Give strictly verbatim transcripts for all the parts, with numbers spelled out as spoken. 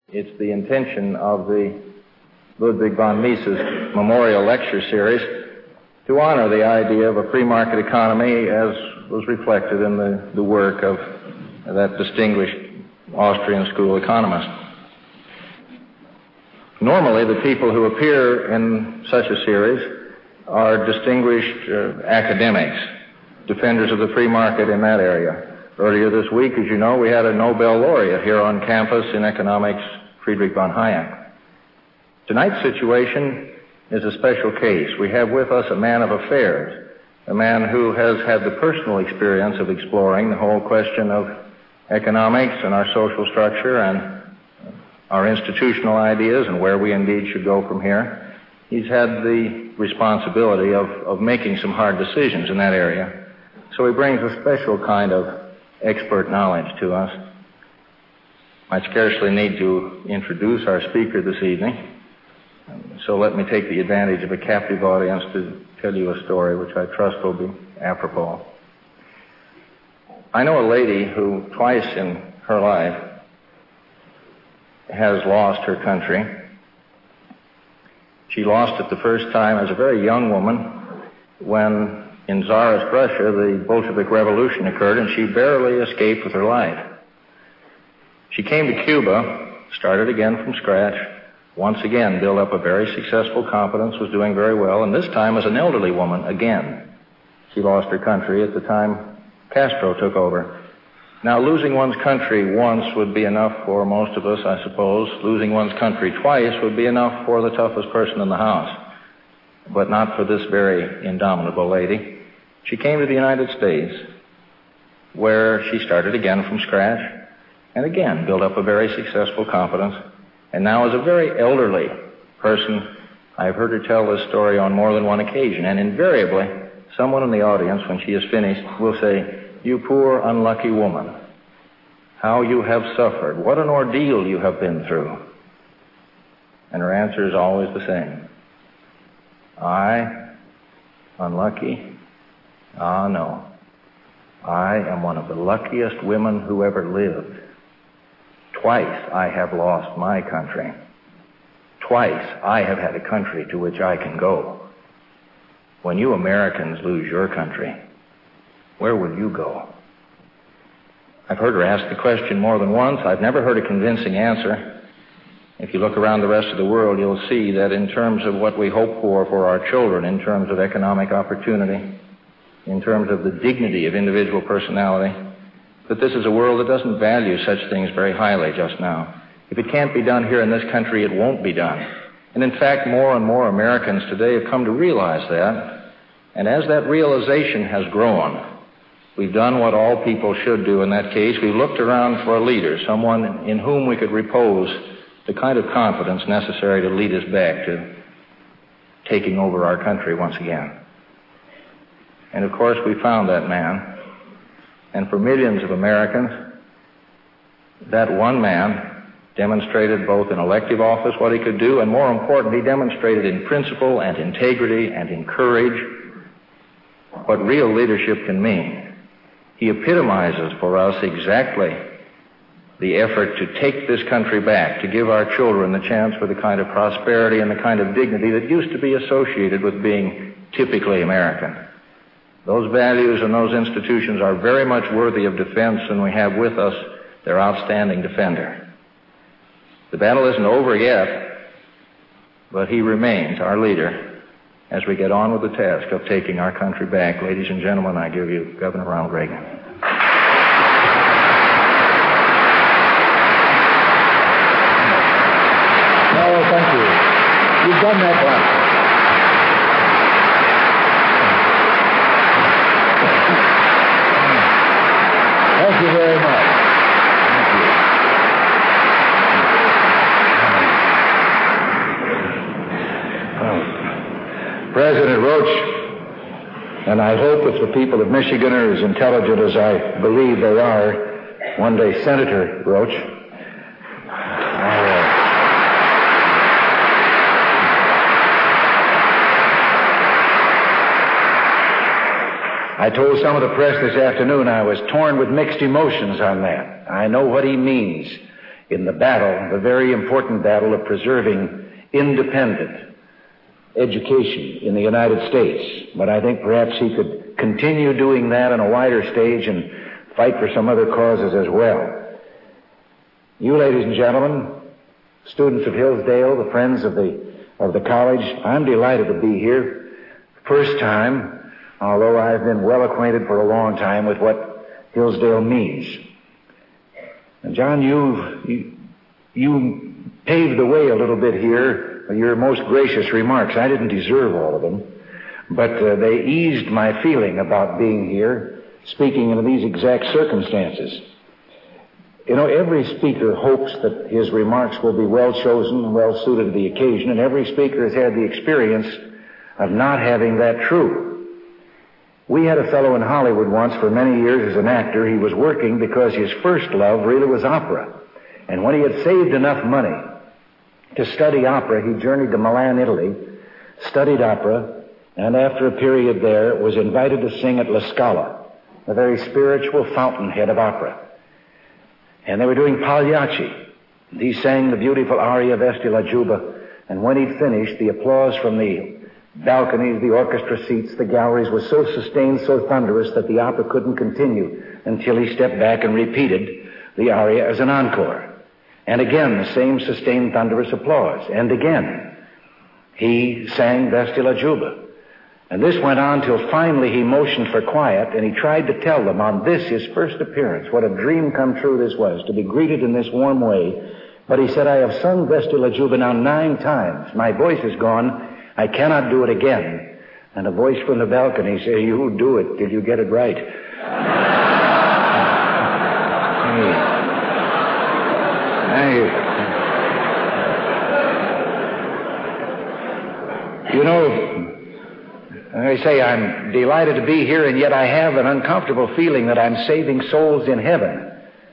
It's the intention of the Ludwig von Mises Memorial Lecture Series to honor the idea of a free market economy as was reflected in the, the work of that distinguished Austrian school economist. Normally, the people who appear in such a series are distinguished uh, academics, defenders of the free market in that area. Earlier this week, as you know, we had a Nobel laureate here on campus in economics, Friedrich von Hayek. Tonight's situation is a special case. We have with us a man of affairs, a man who has had the personal experience of exploring the whole question of economics and our social structure and our institutional ideas and where we indeed should go from here. He's had the responsibility of, of making some hard decisions in that area. So he brings a special kind of expert knowledge to us. I scarcely need to introduce our speaker this evening. So let me take the advantage of a captive audience to tell you a story which I trust will be apropos. I know a lady who twice in her life has lost her country. She lost it the first time as a very young woman when in Tsarist Russia the Bolshevik Revolution occurred and she barely escaped with her life. She came to Cuba, started again from scratch, once again built up a very successful competence, was doing very well, and this time as an elderly woman again. She lost her country at the time Castro took over. Now, losing one's country once would be enough for most of us, I suppose. Losing one's country twice would be enough for the toughest person in the house, but not for this very indomitable lady. She came to the United States, where she started again from scratch, and again built up a very successful competence. And now as a very elderly person, I've heard her tell this story on more than one occasion, and invariably, someone in the audience, when she is finished, will say, "You poor, unlucky woman, how you have suffered. What an ordeal you have been through." And her answer is always the same. I, unlucky? Ah, no. I am one of the luckiest women who ever lived. Twice I have lost my country. Twice I have had a country to which I can go. When you Americans lose your country, where will you go? I've heard her ask the question more than once. I've never heard a convincing answer. If you look around the rest of the world, you'll see that in terms of what we hope for for our children, in terms of economic opportunity, in terms of the dignity of individual personality, that this is a world that doesn't value such things very highly just now. If it can't be done here in this country, it won't be done. And in fact, more and more Americans today have come to realize that. And as that realization has grown, we've done what all people should do in that case. We've looked around for a leader, someone in whom we could repose the kind of confidence necessary to lead us back to taking over our country once again. And of course, we found that man. And for millions of Americans, that one man demonstrated both in elective office what he could do, and more important, he demonstrated in principle and integrity and in courage what real leadership can mean. He epitomizes for us exactly the effort to take this country back, to give our children the chance for the kind of prosperity and the kind of dignity that used to be associated with being typically American. Those values and those institutions are very much worthy of defense, and we have with us their outstanding defender. The battle isn't over yet, but he remains our leader as we get on with the task of taking our country back. Ladies and gentlemen, I give you Governor Ronald Reagan. No, thank you. You've done that well. Thank you very much. Thank you. Well, President Roach, and I hope if the people of Michigan are as intelligent as I believe they are, one day Senator Roach, I told some of the press this afternoon I was torn with mixed emotions on that. I know what he means. in the battle, the very important battle of preserving independent education in the United States. But I think perhaps he could continue doing that on a wider stage and fight for some other causes as well. You, ladies and gentlemen, students of Hillsdale, the friends of the of the college, I'm delighted to be here. First time, although I've been well acquainted for a long time with what Hillsdale means. And John, you, you, you paved the way a little bit here with your most gracious remarks. I didn't deserve all of them, but uh, they eased my feeling about being here, speaking in these exact circumstances. You know, every speaker hopes that his remarks will be well chosen and well suited to the occasion, and every speaker has had the experience of not having that true. We had a fellow in Hollywood once for many years as an actor. He was working because his first love really was opera. And when he had saved enough money to study opera, he journeyed to Milan, Italy, studied opera, and after a period there was invited to sing at La Scala, the very spiritual fountainhead of opera. And they were doing Pagliacci. He sang the beautiful aria Vesti la Giubba, and when he'd finished, the applause from the balconies, the orchestra seats, the galleries was so sustained, so thunderous that the opera couldn't continue until he stepped back and repeated the aria as an encore. And again, the same sustained thunderous applause. And again, he sang Vesti la Giubba. And this went on till finally he motioned for quiet, and he tried to tell them on this, his first appearance, what a dream come true this was, to be greeted in this warm way. But he said, I have sung Vesti la Giubba now nine times. My voice is gone. I cannot do it again. And a voice from the balcony said, you do it till you get it right. I, you know, I say I'm delighted to be here, and yet I have an uncomfortable feeling that I'm saving souls in heaven.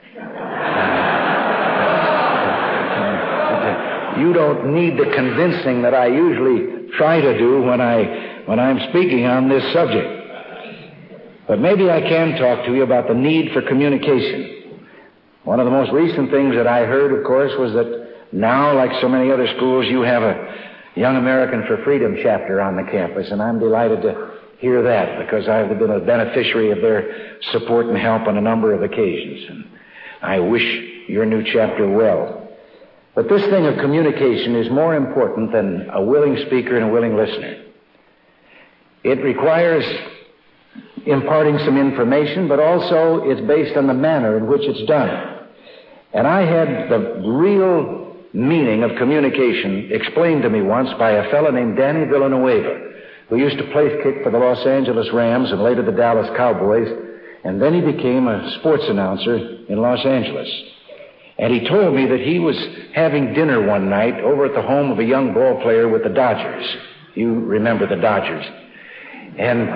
You don't need the convincing that I usually try to do when I when I'm speaking on this subject. But maybe I can talk to you about the need for communication. One of the most recent things that I heard, of course, was that now, like so many other schools, you have a Young American for Freedom chapter on the campus, and I'm delighted to hear that because I've been a beneficiary of their support and help on a number of occasions. And I wish your new chapter well. But this thing of communication is more important than a willing speaker and a willing listener. It requires imparting some information, but also it's based on the manner in which it's done. And I had the real meaning of communication explained to me once by a fellow named Danny Villanueva, who used to place kick for the Los Angeles Rams and later the Dallas Cowboys, and then he became a sports announcer in Los Angeles. And he told me that he was having dinner one night over at the home of a young ball player with the Dodgers. You remember the Dodgers. And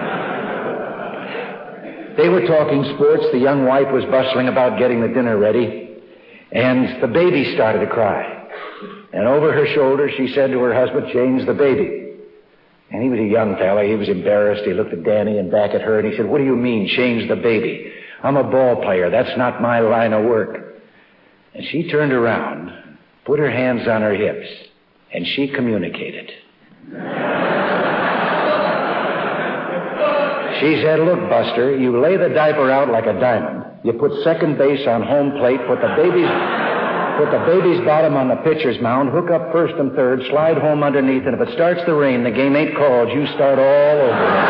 they were talking sports. The young wife was bustling about getting the dinner ready, and the baby started to cry. And over her shoulder, she said to her husband, change the baby. And he was a young fella. He was embarrassed. He looked at Danny and back at her, and he said, what do you mean, change the baby? I'm a ball player. That's not my line of work. And she turned around, put her hands on her hips, and she communicated. She said, look, Buster, you lay the diaper out like a diamond. You put second base on home plate, put the baby's... Put the baby's bottom on the pitcher's mound, hook up first and third, slide home underneath, and if it starts to rain, the game ain't called. You start all over again.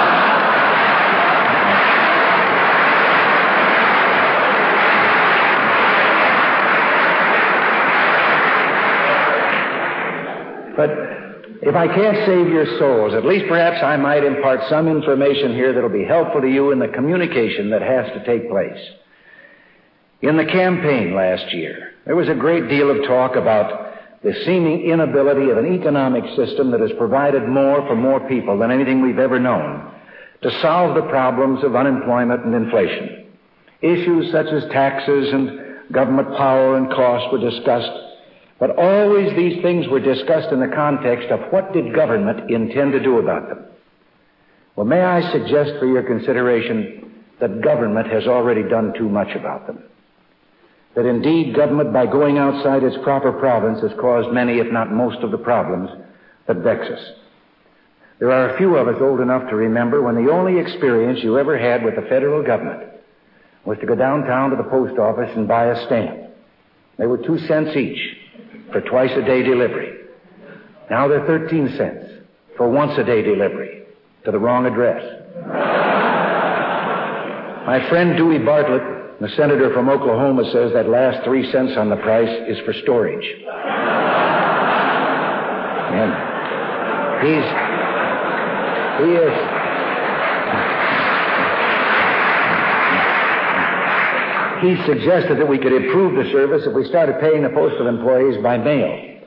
But if I can't save your souls, at least perhaps I might impart some information here that'll be helpful to you in the communication that has to take place. In the campaign last year, there was a great deal of talk about the seeming inability of an economic system that has provided more for more people than anything we've ever known to solve the problems of unemployment and inflation. Issues such as taxes and government power and cost were discussed, but always these things were discussed in the context of what did government intend to do about them. Well, may I suggest for your consideration that government has already done too much about them. that indeed government, by going outside its proper province, has caused many, if not most, of the problems that vex us. There are a few of us old enough to remember when the only experience you ever had with the federal government was to go downtown to the post office and buy a stamp. They were two cents each for twice-a-day delivery. Now they're thirteen cents for once-a-day delivery to the wrong address. My friend Dewey Bartlett, the senator from Oklahoma, says that last three cents on the price is for storage. And he's, he is... He suggested that we could improve the service if we started paying the postal employees by mail.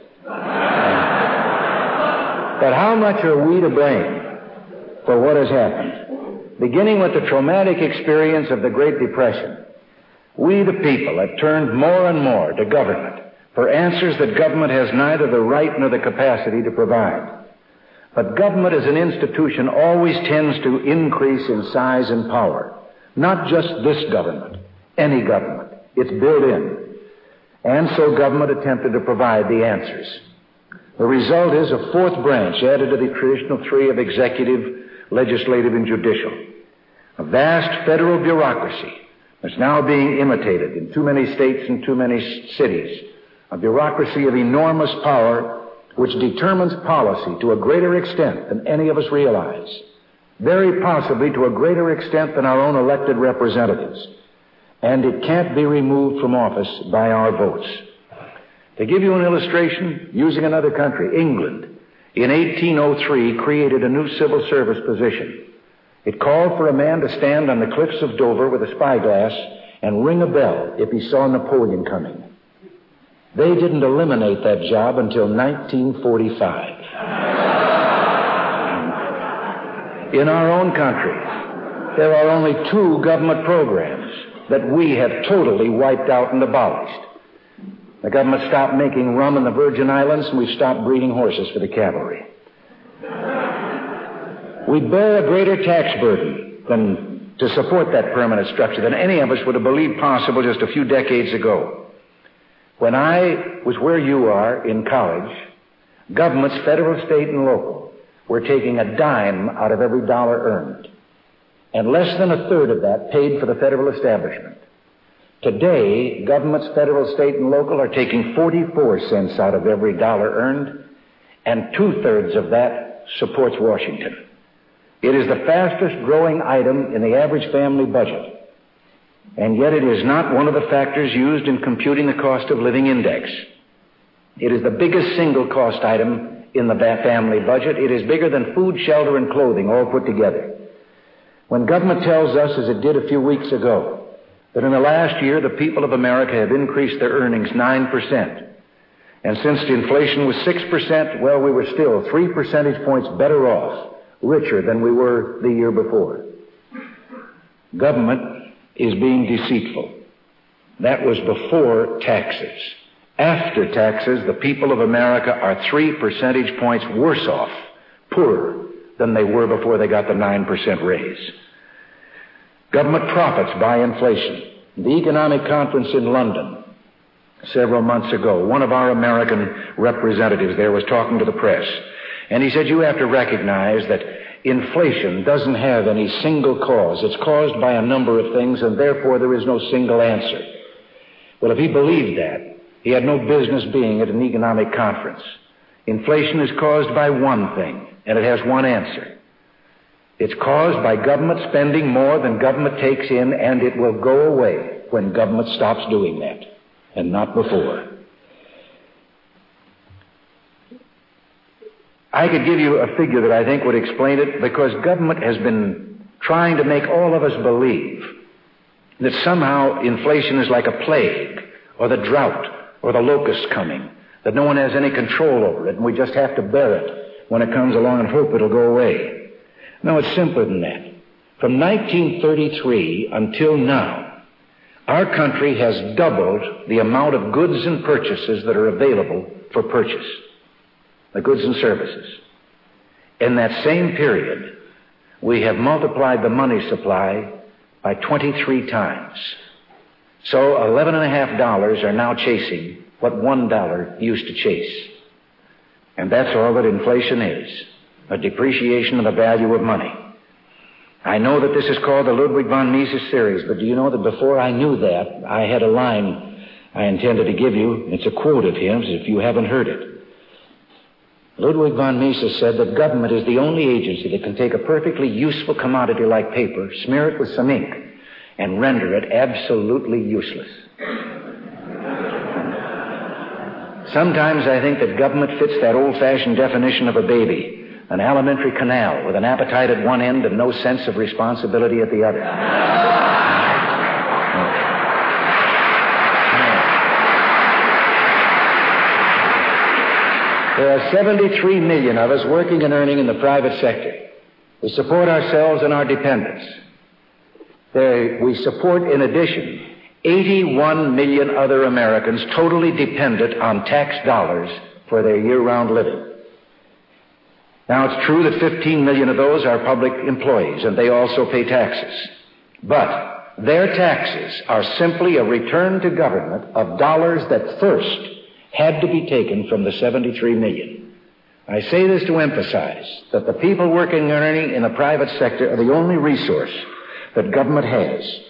But how much are we to blame for what has happened? Beginning with the traumatic experience of the Great Depression, we the people have turned more and more to government for answers that government has neither the right nor the capacity to provide. But government as an institution always tends to increase in size and power. Not just this government. Any government. It's built in. And so government attempted to provide the answers. The result is a fourth branch added to the traditional three of executive, legislative, and judicial. A vast federal bureaucracy that's now being imitated in too many states and too many cities. A bureaucracy of enormous power which determines policy to a greater extent than any of us realize. Very possibly to a greater extent than our own elected representatives. And it can't be removed from office by our votes. To give you an illustration, using another country, England, in eighteen oh three created a new civil service position. It called for a man to stand on the cliffs of Dover with a spyglass and ring a bell if he saw Napoleon coming. They didn't eliminate that job until nineteen forty-five. In our own country, there are only two government programs that we have totally wiped out and abolished. The government stopped making rum in the Virgin Islands, and we've stopped breeding horses for the cavalry. We bear a greater tax burden than to support that permanent structure than any of us would have believed possible just a few decades ago. When I was where you are in college, governments, federal, state, and local, were taking a dime out of every dollar earned. And less than a third of that paid for the federal establishment. Today, governments, federal, state, and local, are taking forty-four cents out of every dollar earned, and two-thirds of that supports Washington. It is the fastest growing item in the average family budget, and yet it is not one of the factors used in computing the cost of living index. It is the biggest single cost item in the family budget. It is bigger than food, shelter, and clothing all put together. When government tells us, as it did a few weeks ago, that in the last year the people of America have increased their earnings nine percent, and since the inflation was six percent, well, we were still three percentage points better off, richer than we were the year before. Government is being deceitful. That was before taxes. After taxes, the people of America are three percentage points worse off, poorer, than they were before they got the nine percent raise. Government profits by inflation. The economic conference in London several months ago, one of our American representatives there was talking to the press, and he said, you have to recognize that inflation doesn't have any single cause. It's caused by a number of things, and therefore there is no single answer. Well, if he believed that, he had no business being at an economic conference. Inflation is caused by one thing, and it has one answer. It's caused by government spending more than government takes in, and it will go away when government stops doing that, and not before. I could give you a figure that I think would explain it, because government has been trying to make all of us believe that somehow inflation is like a plague, or the drought, or the locusts coming, that no one has any control over it, and we just have to bear it when it comes along and hope it'll go away. No, it's simpler than that. From nineteen thirty-three until now, our country has doubled the amount of goods and purchases that are available for purchase. The goods and services. In that same period, we have multiplied the money supply by twenty-three times. So eleven and a half dollars are now chasing what one dollar used to chase. And that's all that inflation is, a depreciation of the value of money. I know that this is called the Ludwig von Mises series, but do you know that before I knew that, I had a line I intended to give you. It's a quote of his, if you haven't heard it. Ludwig von Mises said that government is the only agency that can take a perfectly useful commodity like paper, smear it with some ink, and render it absolutely useless. Sometimes I think that government fits that old-fashioned definition of a baby, an alimentary canal with an appetite at one end and no sense of responsibility at the other. There are seventy-three million of us working and earning in the private sector. We support ourselves and our dependents. There, we support, in addition, eighty-one million other Americans totally dependent on tax dollars for their year-round living. Now, it's true that fifteen million of those are public employees, and they also pay taxes. But their taxes are simply a return to government of dollars that first had to be taken from the seventy-three million. I say this to emphasize that the people working and earning in the private sector are the only resource that government has.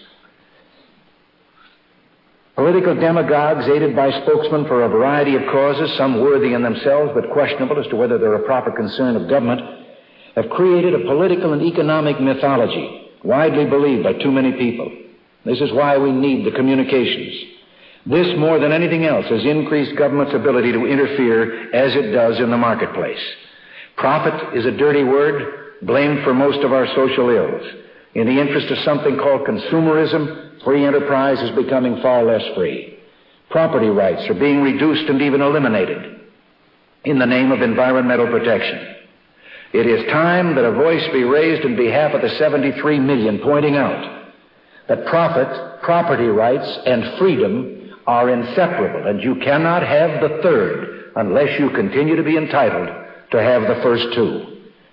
Political demagogues, aided by spokesmen for a variety of causes, some worthy in themselves but questionable as to whether they're a proper concern of government, have created a political and economic mythology widely believed by too many people. This is why we need the communications. This, more than anything else, has increased government's ability to interfere as it does in the marketplace. Profit is a dirty word, blamed for most of our social ills. In the interest of something called consumerism, free enterprise is becoming far less free. Property rights are being reduced and even eliminated in the name of environmental protection. It is time that a voice be raised in behalf of the seventy-three million, pointing out that profit, property rights, and freedom are inseparable, and you cannot have the third unless you continue to be entitled to have the first two.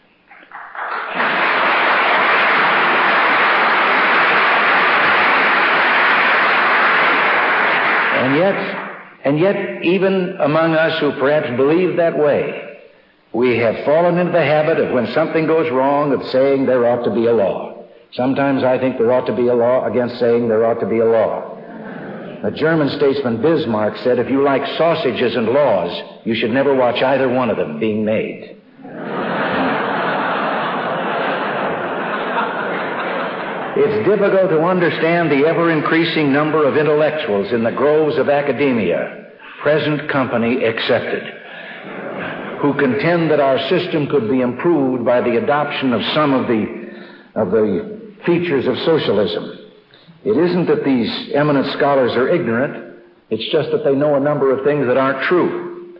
And yet, and yet, even among us who perhaps believe that way, we have fallen into the habit of, when something goes wrong, of saying there ought to be a law. Sometimes I think there ought to be a law against saying there ought to be a law. A German statesman, Bismarck, said, if you like sausages and laws, you should never watch either one of them being made. It's difficult to understand the ever-increasing number of intellectuals in the groves of academia, present company excepted, who contend that our system could be improved by the adoption of some of the, of the features of socialism. It isn't that these eminent scholars are ignorant, it's just that they know a number of things that aren't true.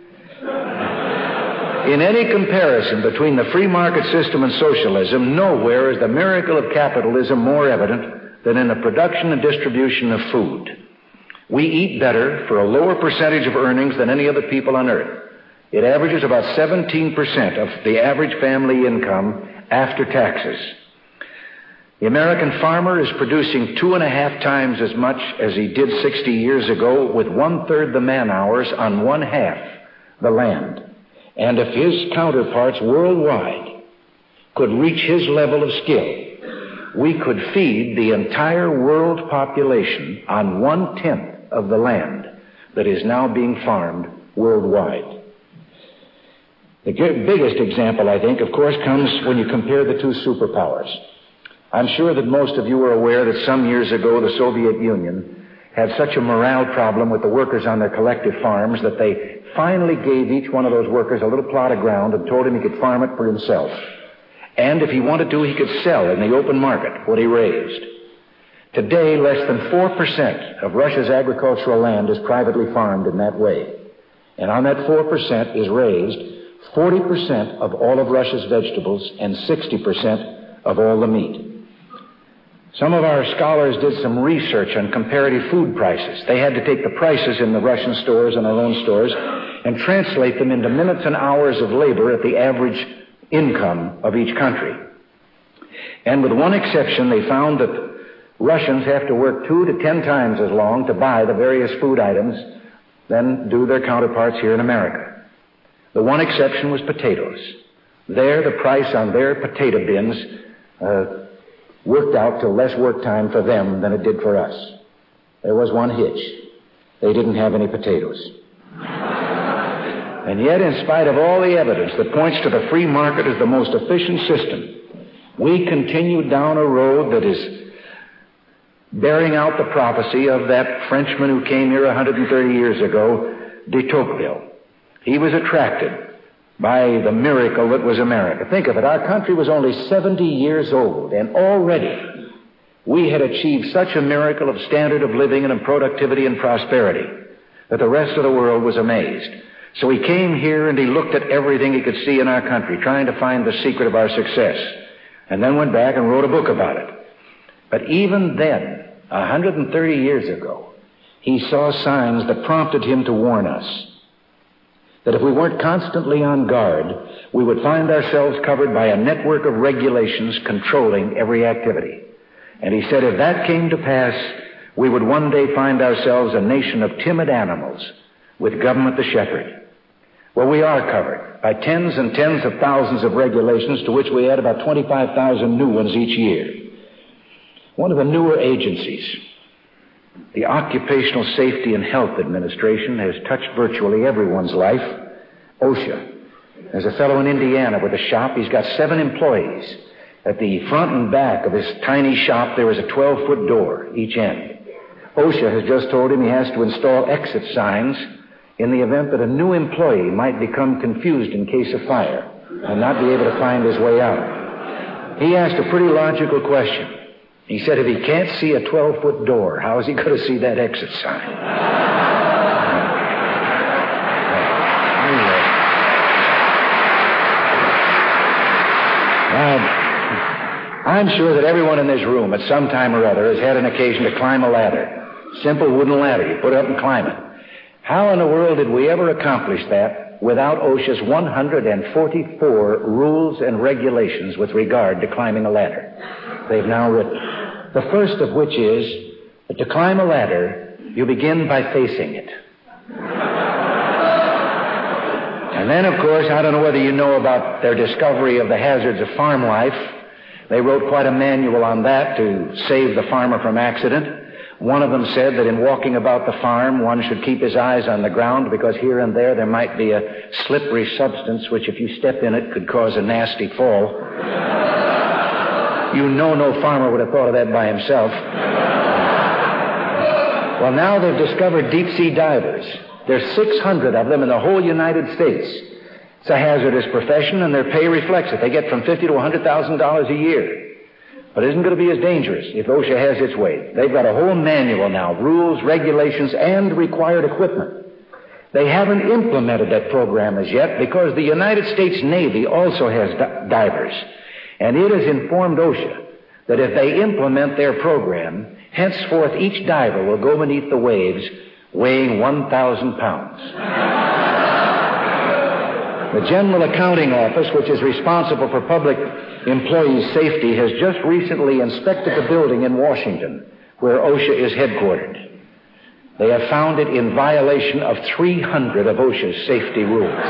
In any comparison between the free market system and socialism, nowhere is the miracle of capitalism more evident than in the production and distribution of food. We eat better for a lower percentage of earnings than any other people on earth. It averages about seventeen percent of the average family income after taxes. The American farmer is producing two and a half times as much as he did sixty years ago, with one-third the man-hours on one-half the land. And if his counterparts worldwide could reach his level of skill, we could feed the entire world population on one-tenth of the land that is now being farmed worldwide. The biggest example, I think, of course, comes when you compare the two superpowers. I'm sure that most of you are aware that some years ago the Soviet Union had such a morale problem with the workers on their collective farms that they finally gave each one of those workers a little plot of ground and told him he could farm it for himself. And if he wanted to, he could sell in the open market what he raised. Today, less than four percent of Russia's agricultural land is privately farmed in that way. And on that four percent is raised forty percent of all of Russia's vegetables and sixty percent of all the meat. Some of our scholars did some research on comparative food prices. They had to take the prices in the Russian stores and our own stores and translate them into minutes and hours of labor at the average income of each country. And with one exception, they found that Russians have to work two to ten times as long to buy the various food items than do their counterparts here in America. The one exception was potatoes. There, the price on their potato bins uh, worked out to less work time for them than it did for us. There was one hitch. They didn't have any potatoes. And yet, in spite of all the evidence that points to the free market as the most efficient system, we continue down a road that is bearing out the prophecy of that Frenchman who came here one hundred thirty years ago, de Tocqueville. He was attracted by the miracle that was America. Think of it, our country was only seventy years old, and already we had achieved such a miracle of standard of living and of productivity and prosperity that the rest of the world was amazed. So he came here and he looked at everything he could see in our country, trying to find the secret of our success, and then went back and wrote a book about it. But even then, one hundred thirty years ago, he saw signs that prompted him to warn us that if we weren't constantly on guard, we would find ourselves covered by a network of regulations controlling every activity. And he said if that came to pass, we would one day find ourselves a nation of timid animals with government the shepherd. Well, we are covered by tens and tens of thousands of regulations, to which we add about twenty-five thousand new ones each year. One of the newer agencies, the Occupational Safety and Health Administration, has touched virtually everyone's life. OSHA. There's a fellow in Indiana with a shop. He's got seven employees. At the front and back of his tiny shop, there is a twelve-foot door each end. OSHA has just told him he has to install exit signs in the event that a new employee might become confused in case of fire and not be able to find his way out. He asked a pretty logical question. He said if he can't see a twelve-foot door, how is he going to see that exit sign? Now, I'm sure that everyone in this room at some time or other has had an occasion to climb a ladder. Simple wooden ladder. You put it up and climb it. How in the world did we ever accomplish that without OSHA's one hundred forty-four rules and regulations with regard to climbing a ladder? They've now written. The first of which is that to climb a ladder, you begin by facing it. And then, of course, I don't know whether you know about their discovery of the hazards of farm life. They wrote quite a manual on that to save the farmer from accident. One of them said that in walking about the farm, one should keep his eyes on the ground because here and there there might be a slippery substance which, if you step in it, could cause a nasty fall. You know no farmer would have thought of that by himself. Well, now they've discovered deep-sea divers. There's six hundred of them in the whole United States. It's a hazardous profession, and their pay reflects it. They get from fifty thousand to one hundred thousand dollars a year. But it isn't going to be as dangerous if OSHA has its way. They've got a whole manual now, rules, regulations, and required equipment. They haven't implemented that program as yet because the United States Navy also has di- divers. And it has informed OSHA that if they implement their program, henceforth each diver will go beneath the waves weighing one thousand pounds. The General Accounting Office, which is responsible for public employees' safety, has just recently inspected the building in Washington where OSHA is headquartered. They have found it in violation of three hundred of OSHA's safety rules.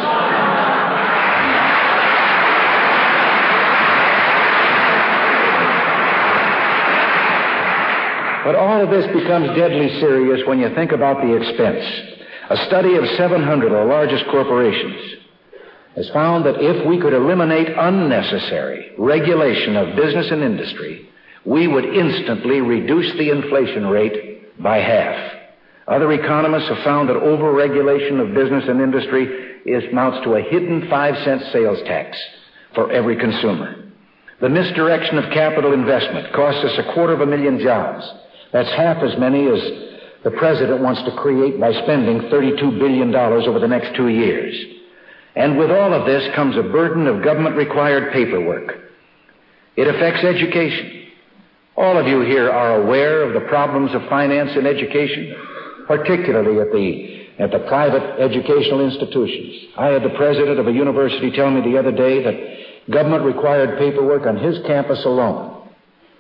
But all of this becomes deadly serious when you think about the expense. A study of seven hundred of the largest corporations has found that if we could eliminate unnecessary regulation of business and industry, we would instantly reduce the inflation rate by half. Other economists have found that over-regulation of business and industry is, amounts to a hidden five-cent sales tax for every consumer. The misdirection of capital investment costs us a quarter of a million jobs. That's half as many as the president wants to create by spending thirty-two billion dollars over the next two years. And with all of this comes a burden of government-required paperwork. It affects education. All of you here are aware of the problems of finance in education, particularly at the, at the private educational institutions. I had the president of a university tell me the other day that government-required paperwork on his campus alone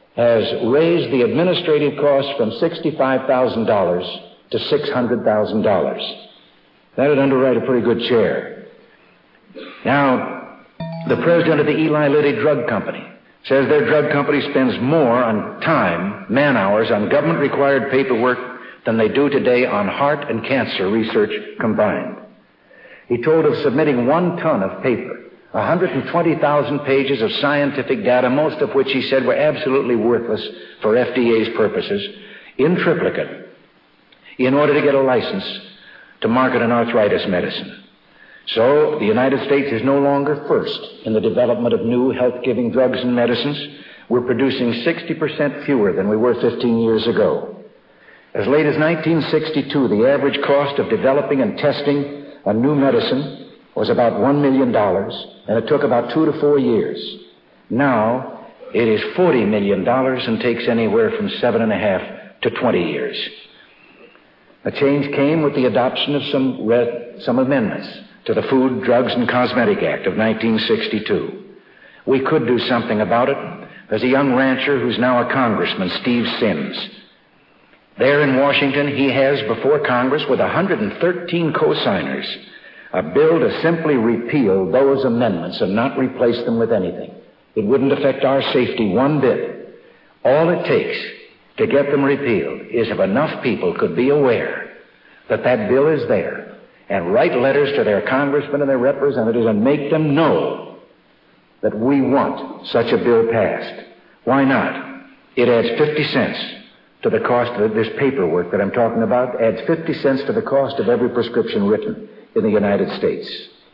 has raised the administrative cost from sixty-five thousand dollars to six hundred thousand dollars. That would underwrite a pretty good chair. Now, the president of the Eli Lilly Drug Company says their drug company spends more on time, man-hours, on government-required paperwork than they do today on heart and cancer research combined. He told of submitting one ton of paper, one hundred twenty thousand pages of scientific data, most of which he said were absolutely worthless for F D A's purposes, in triplicate, in order to get a license to market an arthritis medicine. So the United States is no longer first in the development of new health-giving drugs and medicines. We're producing sixty percent fewer than we were fifteen years ago. As late as nineteen sixty-two, the average cost of developing and testing a new medicine was about one million dollars, and it took about two to four years. Now, it is forty million dollars and takes anywhere from seven and a half to twenty years. A change came with the adoption of some, re- some amendments to the Food, Drugs, and Cosmetic Act of nineteen sixty-two. We could do something about it. There's a young rancher who's now a congressman, Steve Sims. There in Washington, he has before Congress, with one hundred thirteen co-signers, a bill to simply repeal those amendments and not replace them with anything. It wouldn't affect our safety one bit. All it takes to get them repealed is if enough people could be aware that that bill is there and write letters to their congressmen and their representatives and make them know that we want such a bill passed. Why not? It adds fifty cents to the cost of this paperwork that I'm talking about, adds fifty cents to the cost of every prescription written in the United States.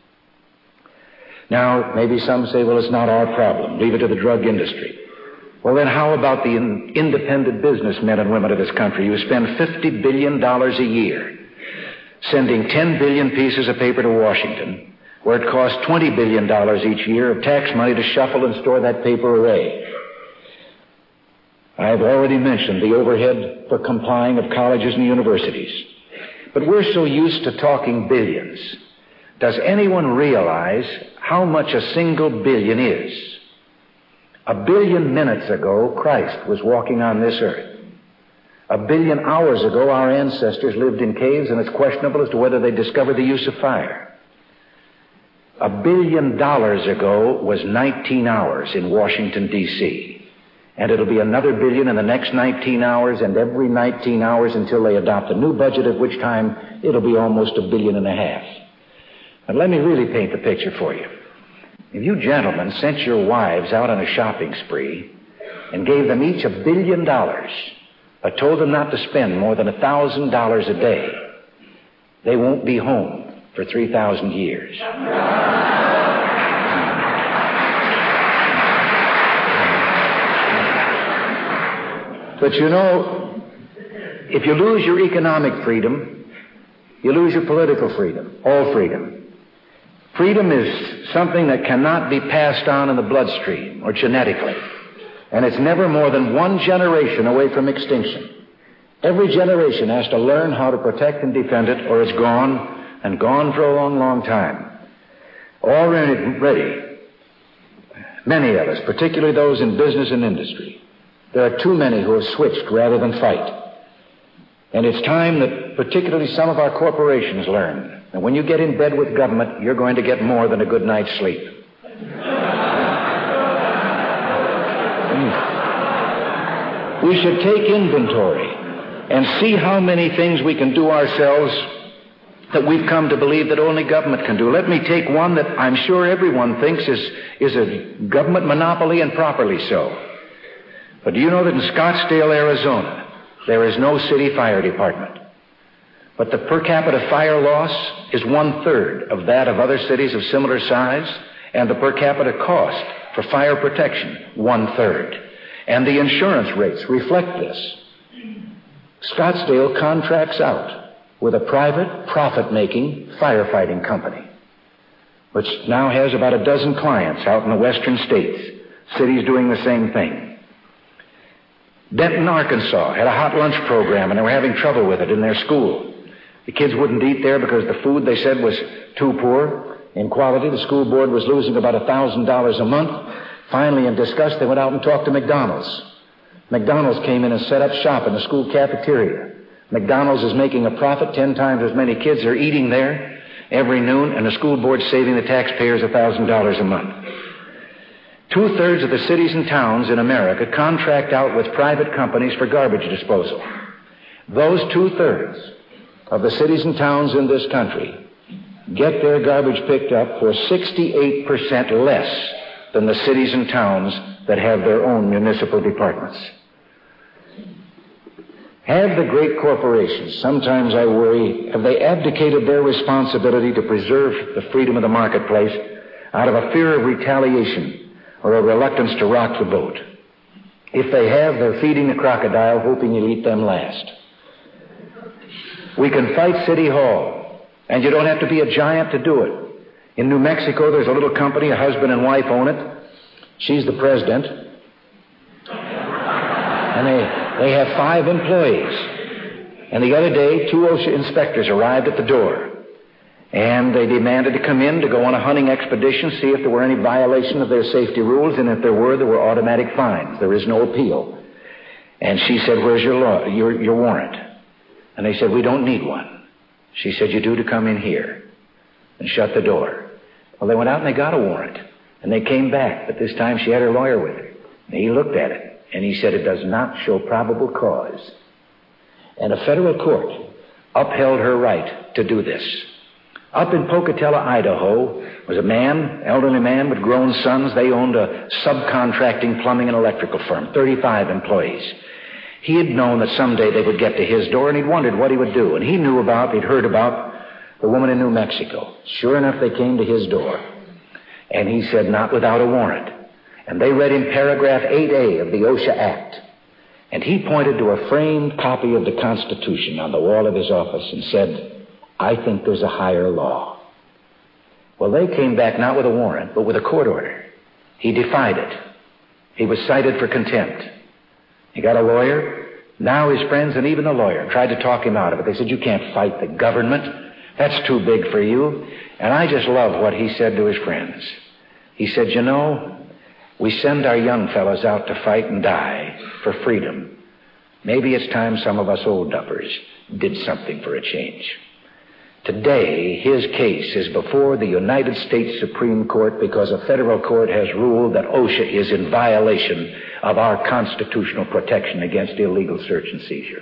Now, maybe some say, well, it's not our problem. Leave it to the drug industry. Well, then how about the in- independent businessmen and women of this country who spend fifty billion dollars a year sending ten billion pieces of paper to Washington, where it costs twenty billion dollars each year of tax money to shuffle and store that paper away? I've already mentioned the overhead for complying of colleges and universities. But we're so used to talking billions. Does anyone realize how much a single billion is? A billion minutes ago, Christ was walking on this earth. A billion hours ago, our ancestors lived in caves, and it's questionable as to whether they discovered the use of fire. A billion dollars ago was nineteen hours in Washington, D C And it'll be another billion in the next nineteen hours and every nineteen hours until they adopt a new budget, at which time it'll be almost a billion and a half. But let me really paint the picture for you. If you gentlemen sent your wives out on a shopping spree and gave them each a billion dollars, but told them not to spend more than a thousand dollars a day, they won't be home for three thousand years. But you know, if you lose your economic freedom, you lose your political freedom, all freedom. Freedom is something that cannot be passed on in the bloodstream or genetically. And it's never more than one generation away from extinction. Every generation has to learn how to protect and defend it, or it's gone, and gone for a long, long time. Already, many of us, particularly those in business and industry, there are too many who have switched rather than fight. And it's time that particularly some of our corporations learn that when you get in bed with government, you're going to get more than a good night's sleep. We should take inventory and see how many things we can do ourselves that we've come to believe that only government can do. Let me take one that I'm sure everyone thinks is, is a government monopoly, and properly so. But do you know that in Scottsdale, Arizona, there is no city fire department? But the per capita fire loss is one-third of that of other cities of similar size, and the per capita cost for fire protection, one-third. And the insurance rates reflect this. Scottsdale contracts out with a private, profit-making firefighting company, which now has about a dozen clients out in the western states, cities doing the same thing. Denton, Arkansas had a hot lunch program, and they were having trouble with it in their school. The kids wouldn't eat there because the food, they said, was too poor in quality. The school board was losing about one thousand dollars a month. Finally, in disgust, they went out and talked to McDonald's. McDonald's came in and set up shop in the school cafeteria. McDonald's is making a profit. Ten times as many kids are eating there every noon, and the school board's saving the taxpayers one thousand dollars a month. Two-thirds of the cities and towns in America contract out with private companies for garbage disposal. Those two-thirds of the cities and towns in this country get their garbage picked up for sixty-eight percent less than the cities and towns that have their own municipal departments. Have the great corporations, sometimes I worry, have they abdicated their responsibility to preserve the freedom of the marketplace out of a fear of retaliation or a reluctance to rock the boat? If they have, they're feeding the crocodile, hoping you'll eat them last. We can fight City Hall, and you don't have to be a giant to do it. In New Mexico, there's a little company, a husband and wife own it. She's the president. And they... They have five employees. And the other day, two OSHA inspectors arrived at the door. And they demanded to come in to go on a hunting expedition, see if there were any violation of their safety rules, and if there were, there were automatic fines. There is no appeal. And she said, where's your, law, your, your warrant? And they said, we don't need one. She said, you do to come in here. And shut the door. Well, they went out and they got a warrant. And they came back, but this time she had her lawyer with her. And he looked at it. And he said it does not show probable cause. And a federal court upheld her right to do this. Up in Pocatello, Idaho, was a man, elderly man with grown sons. They owned a subcontracting plumbing and electrical firm, thirty-five employees. He had known that someday they would get to his door, and he'd wondered what he would do. And he knew about, he'd heard about the woman in New Mexico. Sure enough, they came to his door. And he said, not without a warrant. And they read him paragraph eight A of the OSHA Act. And he pointed to a framed copy of the Constitution on the wall of his office and said, I think there's a higher law. Well, they came back not with a warrant, but with a court order. He defied it. He was cited for contempt. He got a lawyer. Now his friends and even the lawyer tried to talk him out of it. They said, you can't fight the government. That's too big for you. And I just love what he said to his friends. He said, you know, we send our young fellows out to fight and die for freedom. Maybe it's time some of us old duffers did something for a change. Today, his case is before the United States Supreme Court because a federal court has ruled that OSHA is in violation of our constitutional protection against illegal search and seizure.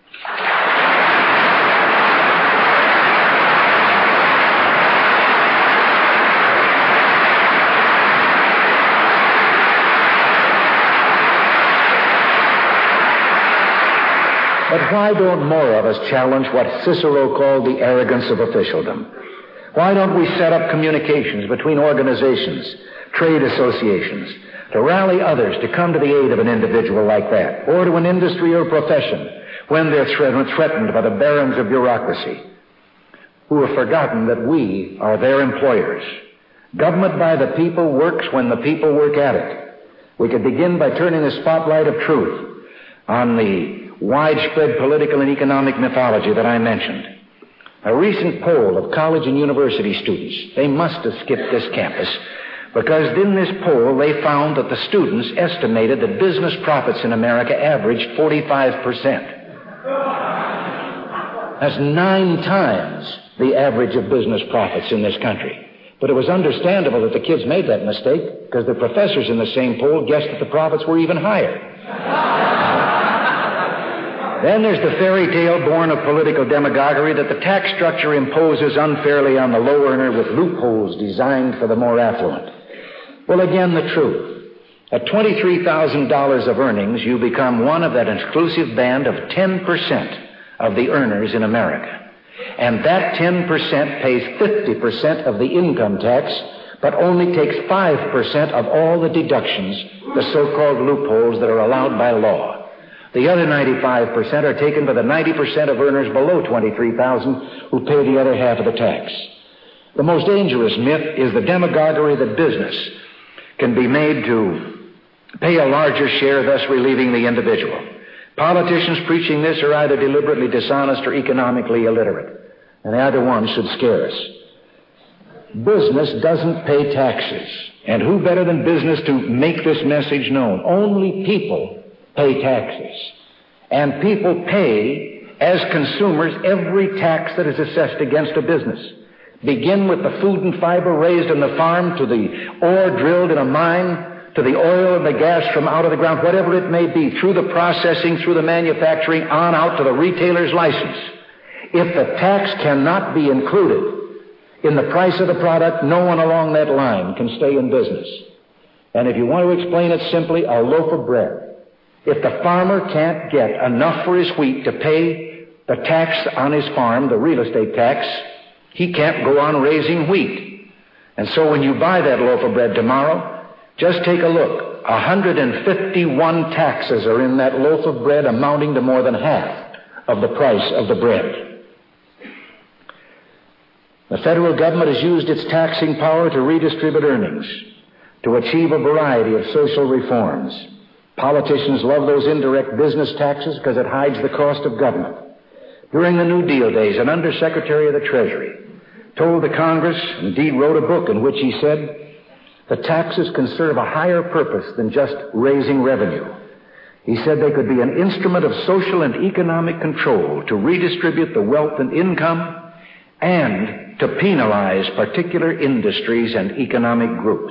But why don't more of us challenge what Cicero called the arrogance of officialdom? Why don't we set up communications between organizations, trade associations, to rally others to come to the aid of an individual like that, or to an industry or profession when they're threatened by the barons of bureaucracy, who have forgotten that we are their employers. Government by the people works when the people work at it. We could begin by turning the spotlight of truth on the widespread political and economic mythology that I mentioned. A recent poll of college and university students, they must have skipped this campus, because in this poll they found that the students estimated that business profits in America averaged forty-five percent. That's nine times the average of business profits in this country. But it was understandable that the kids made that mistake because the professors in the same poll guessed that the profits were even higher. Then there's the fairy tale born of political demagoguery that the tax structure imposes unfairly on the low earner with loopholes designed for the more affluent. Well, again, the truth. At twenty-three thousand dollars of earnings, you become one of that exclusive band of ten percent of the earners in America. And that ten percent pays fifty percent of the income tax, but only takes five percent of all the deductions, the so-called loopholes that are allowed by law. The other ninety-five percent are taken by the ninety percent of earners below twenty-three thousand dollars who pay the other half of the tax. The most dangerous myth is the demagoguery that business can be made to pay a larger share, thus relieving the individual. Politicians preaching this are either deliberately dishonest or economically illiterate, and either one should scare us. Business doesn't pay taxes, and who better than business to make this message known? Only people pay taxes. And people pay, as consumers, every tax that is assessed against a business. Begin with the food and fiber raised on the farm, to the ore drilled in a mine, to the oil and the gas from out of the ground, whatever it may be, through the processing, through the manufacturing, on out to the retailer's license. If the tax cannot be included in the price of the product, no one along that line can stay in business. And if you want to explain it simply, a loaf of bread. If the farmer can't get enough for his wheat to pay the tax on his farm, the real estate tax, he can't go on raising wheat. And so when you buy that loaf of bread tomorrow, just take a look. one hundred fifty-one taxes are in that loaf of bread, amounting to more than half of the price of the bread. The federal government has used its taxing power to redistribute earnings, to achieve a variety of social reforms. Politicians love those indirect business taxes because it hides the cost of government. During the New Deal days, an Undersecretary of the Treasury told the Congress, indeed wrote a book in which he said, the taxes can serve a higher purpose than just raising revenue. He said they could be an instrument of social and economic control to redistribute the wealth and income and to penalize particular industries and economic groups.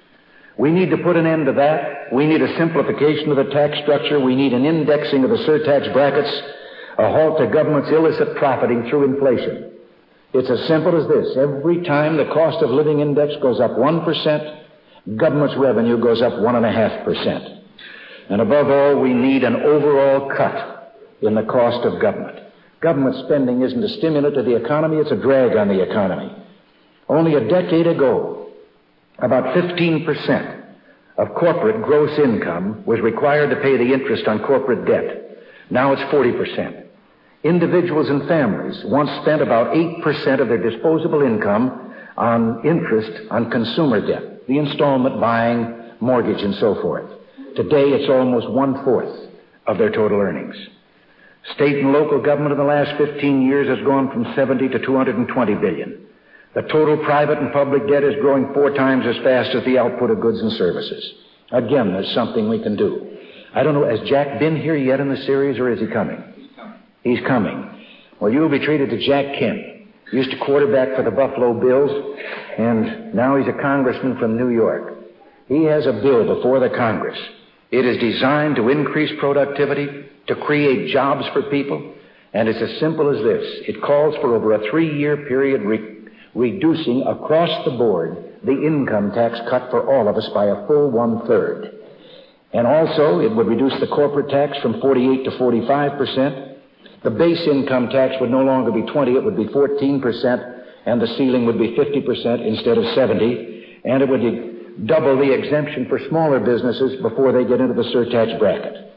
We need to put an end to that. We need a simplification of the tax structure. We need an indexing of the surtax brackets, a halt to government's illicit profiting through inflation. It's as simple as this. Every time the cost of living index goes up one percent, government's revenue goes up one point five percent. And above all, we need an overall cut in the cost of government. Government spending isn't a stimulant to the economy, it's a drag on the economy. Only a decade ago, about fifteen percent of corporate gross income was required to pay the interest on corporate debt. Now it's forty percent. Individuals and families once spent about eight percent of their disposable income on interest on consumer debt, the installment buying, mortgage, and so forth. Today it's almost one-fourth of their total earnings. State and local government in the last fifteen years has gone from seventy to two hundred twenty billion. The total private and public debt is growing four times as fast as the output of goods and services. Again, there's something we can do. I don't know, has Jack been here yet in the series, or is he coming? He's coming. He's coming. Well, you'll be treated to Jack Kemp. He used to quarterback for the Buffalo Bills, and now he's a congressman from New York. He has a bill before the Congress. It is designed to increase productivity, to create jobs for people, and it's as simple as this. It calls for over a three-year period re- reducing across the board the income tax cut for all of us by a full one-third. And also, it would reduce the corporate tax from forty-eight to forty-five percent. The base income tax would no longer be twenty, it would be fourteen percent, and the ceiling would be fifty percent instead of seventy, and it would double the exemption for smaller businesses before they get into the surtax bracket.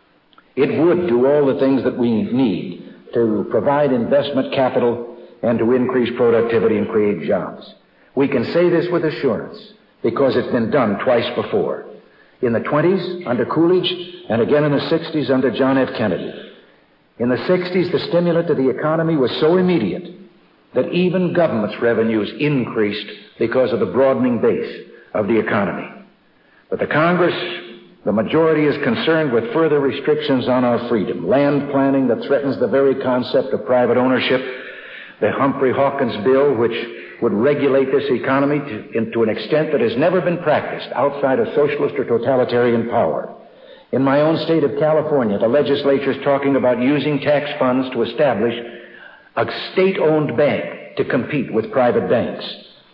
It would do all the things that we need to provide investment capital and to increase productivity and create jobs. We can say this with assurance because it's been done twice before. In the twenties, under Coolidge, and again in the sixties under John F. Kennedy. In the sixties, the stimulant to the economy was so immediate that even government's revenues increased because of the broadening base of the economy. But the Congress, the majority, is concerned with further restrictions on our freedom. Land planning that threatens the very concept of private ownership. The Humphrey Hawkins bill, which would regulate this economy to, to an extent that has never been practiced outside of socialist or totalitarian power. In my own state of California, the legislature is talking about using tax funds to establish a state-owned bank to compete with private banks.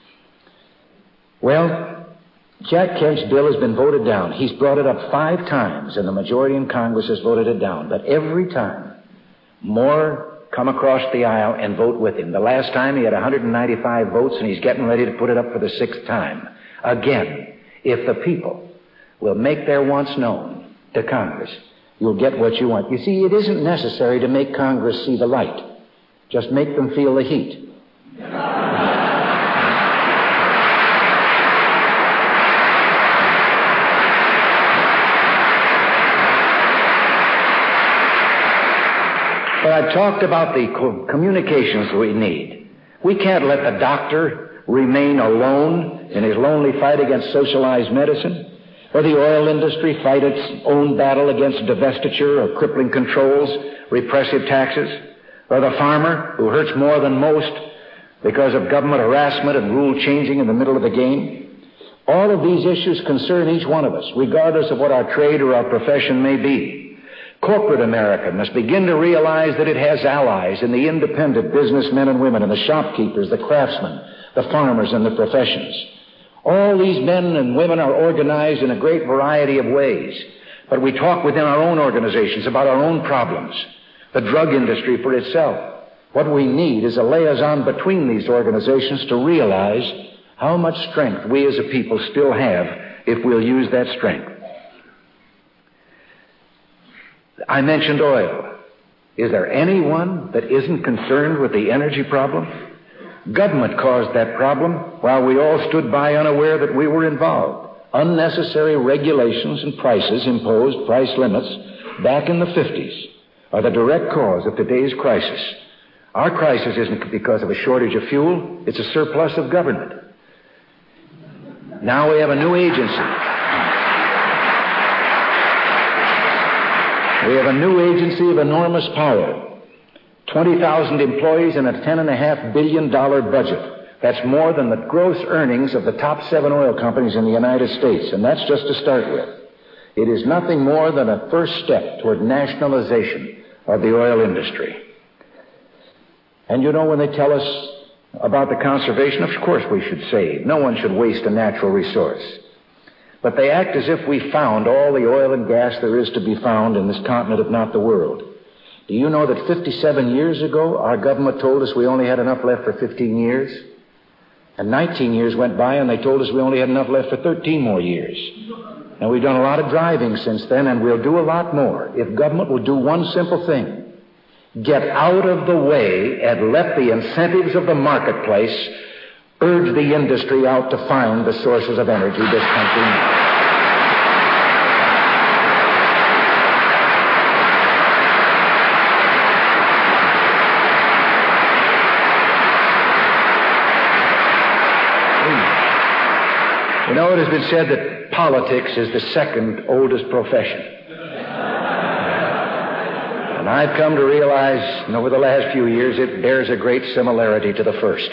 Well, Jack Kemp's bill has been voted down. He's brought it up five times, and the majority in Congress has voted it down. But every time, more come across the aisle and vote with him. The last time he had one hundred ninety-five votes, and he's getting ready to put it up for the sixth time. Again, if the people will make their wants known to Congress, you'll get what you want. You see, it isn't necessary to make Congress see the light. Just make them feel the heat. But I've talked about the co- communications we need. We can't let the doctor remain alone in his lonely fight against socialized medicine. or the oil industry fight its own battle against divestiture or crippling controls, repressive taxes, or the farmer who hurts more than most because of government harassment and rule changing in the middle of the game. All of these issues concern each one of us, regardless of what our trade or our profession may be. Corporate America must begin to realize that it has allies in the independent businessmen and women and the shopkeepers, the craftsmen, the farmers, and the professions. All these men and women are organized in a great variety of ways, but we talk within our own organizations about our own problems. The drug industry for itself. What we need is a liaison between these organizations to realize how much strength we as a people still have if we'll use that strength. I mentioned oil. Is there anyone that isn't concerned with the energy problem? Government caused that problem while we all stood by unaware that we were involved. Unnecessary regulations and prices imposed, price limits, back in the fifties are the direct cause of today's crisis. Our crisis isn't because of a shortage of fuel. It's a surplus of government. Now we have a new agency. We have a new agency of enormous power. twenty thousand employees and a ten point five billion dollars budget. That's more than the gross earnings of the top seven oil companies in the United States, and that's just to start with. It is nothing more than a first step toward nationalization of the oil industry. And you know, when they tell us about the conservation, of course we should save. No one should waste a natural resource. But they act as if we found all the oil and gas there is to be found in this continent, if not the world. Do you know that fifty-seven years ago, our government told us we only had enough left for fifteen years? And nineteen years went by and they told us we only had enough left for thirteen more years. And we've done a lot of driving since then, and we'll do a lot more if government will do one simple thing. Get out of the way and let the incentives of the marketplace urge the industry out to find the sources of energy this country needs. You know, it has been said that politics is the second oldest profession. And I've come to realize, and over the last few years, it bears a great similarity to the first.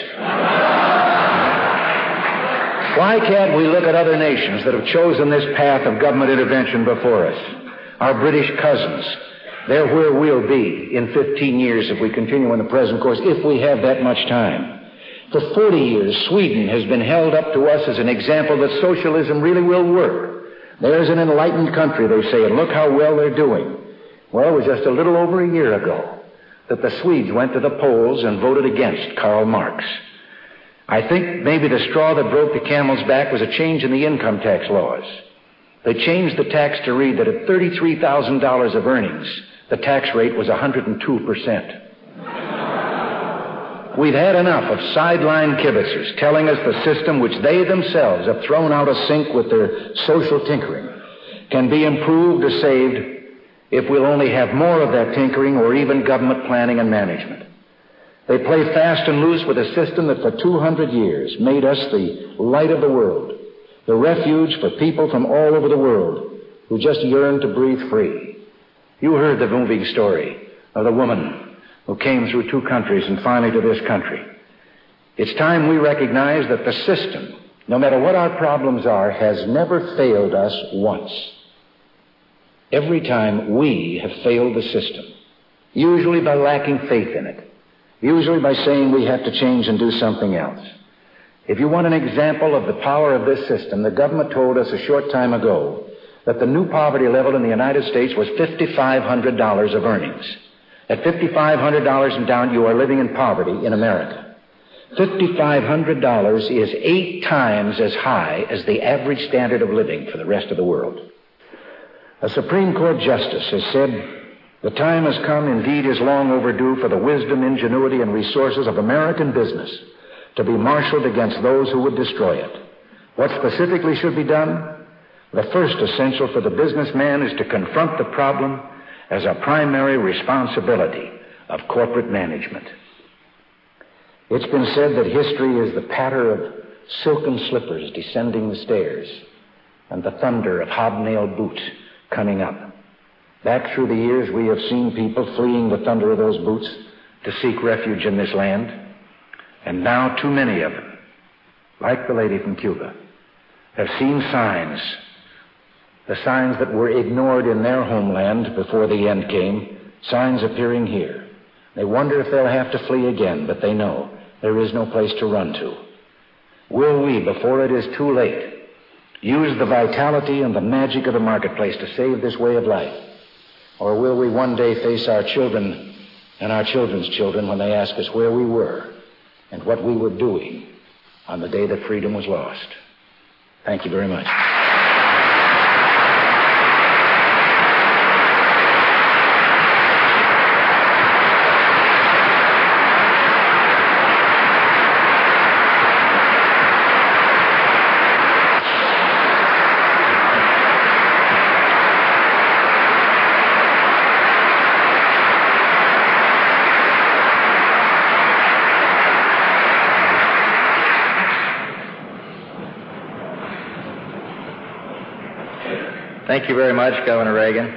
Why can't we look at other nations that have chosen this path of government intervention before us? Our British cousins. They're where we'll be in fifteen years if we continue on the present course, if we have that much time. For forty years, Sweden has been held up to us as an example that socialism really will work. There's an enlightened country, they say, and look how well they're doing. Well, it was just a little over a year ago that the Swedes went to the polls and voted against Karl Marx. I think maybe the straw that broke the camel's back was a change in the income tax laws. They changed the tax to read that at thirty-three thousand dollars of earnings, the tax rate was one hundred two percent. We've had enough of sideline kibitzers telling us the system which they themselves have thrown out of sync with their social tinkering can be improved or saved if we'll only have more of that tinkering or even government planning and management. They play fast and loose with a system that for two hundred years made us the light of the world, the refuge for people from all over the world who just yearn to breathe free. You heard the moving story of the woman who came through two countries and finally to this country. It's time we recognize that the system, no matter what our problems are, has never failed us once. Every time we have failed the system, usually by lacking faith in it, usually by saying we have to change and do something else. If you want an example of the power of this system, the government told us a short time ago that the new poverty level in the United States was five thousand five hundred dollars of earnings. At five thousand five hundred dollars and down, you are living in poverty in America. five thousand five hundred dollars is eight times as high as the average standard of living for the rest of the world. A Supreme Court justice has said, the time has come, indeed is long overdue, for the wisdom, ingenuity, and resources of American business to be marshaled against those who would destroy it. What specifically should be done? The first essential for the businessman is to confront the problem as a primary responsibility of corporate management. It's been said that history is the patter of silken slippers descending the stairs. and the thunder of hobnailed boots coming up. Back through the years, we have seen people fleeing the thunder of those boots to seek refuge in this land. And now too many of them, like the lady from Cuba, have seen signs, the signs that were ignored in their homeland before the end came, signs appearing here. They wonder if they'll have to flee again, but they know there is no place to run to. Will we, before it is too late, use the vitality and the magic of the marketplace to save this way of life? Or will we one day face our children and our children's children when they ask us where we were and what we were doing on the day that freedom was lost? Thank you very much. Thank you very much, Governor Reagan.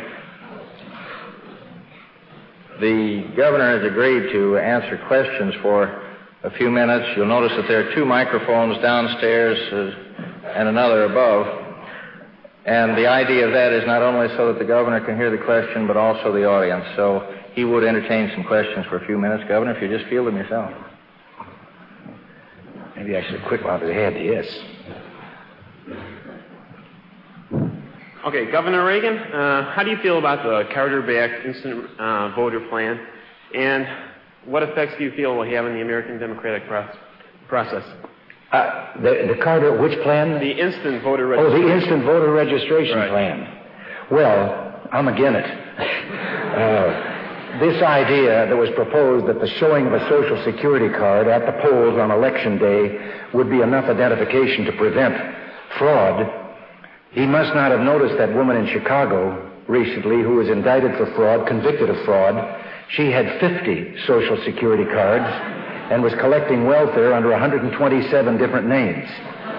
The governor has agreed to answer questions for a few minutes. You'll notice that there are two microphones downstairs uh, and another above. And the idea of that is not only so that the governor can hear the question, but also the audience. So he would entertain some questions for a few minutes, Governor, if you just field them yourself. Maybe I should quit while ahead, yes. Okay, Governor Reagan, uh, how do you feel about the Carter-backed instant uh, voter plan, and what effects do you feel will have on the American democratic pro- process? Uh, the, the Carter, which plan? The instant voter registration. Oh, the instant voter registration right. plan. Well, I'm against it. uh, this idea that was proposed that the showing of a Social Security card at the polls on Election Day would be enough identification to prevent fraud. He must not have noticed that woman in Chicago recently who was indicted for fraud, convicted of fraud. She had fifty Social Security cards and was collecting welfare under one hundred twenty-seven different names.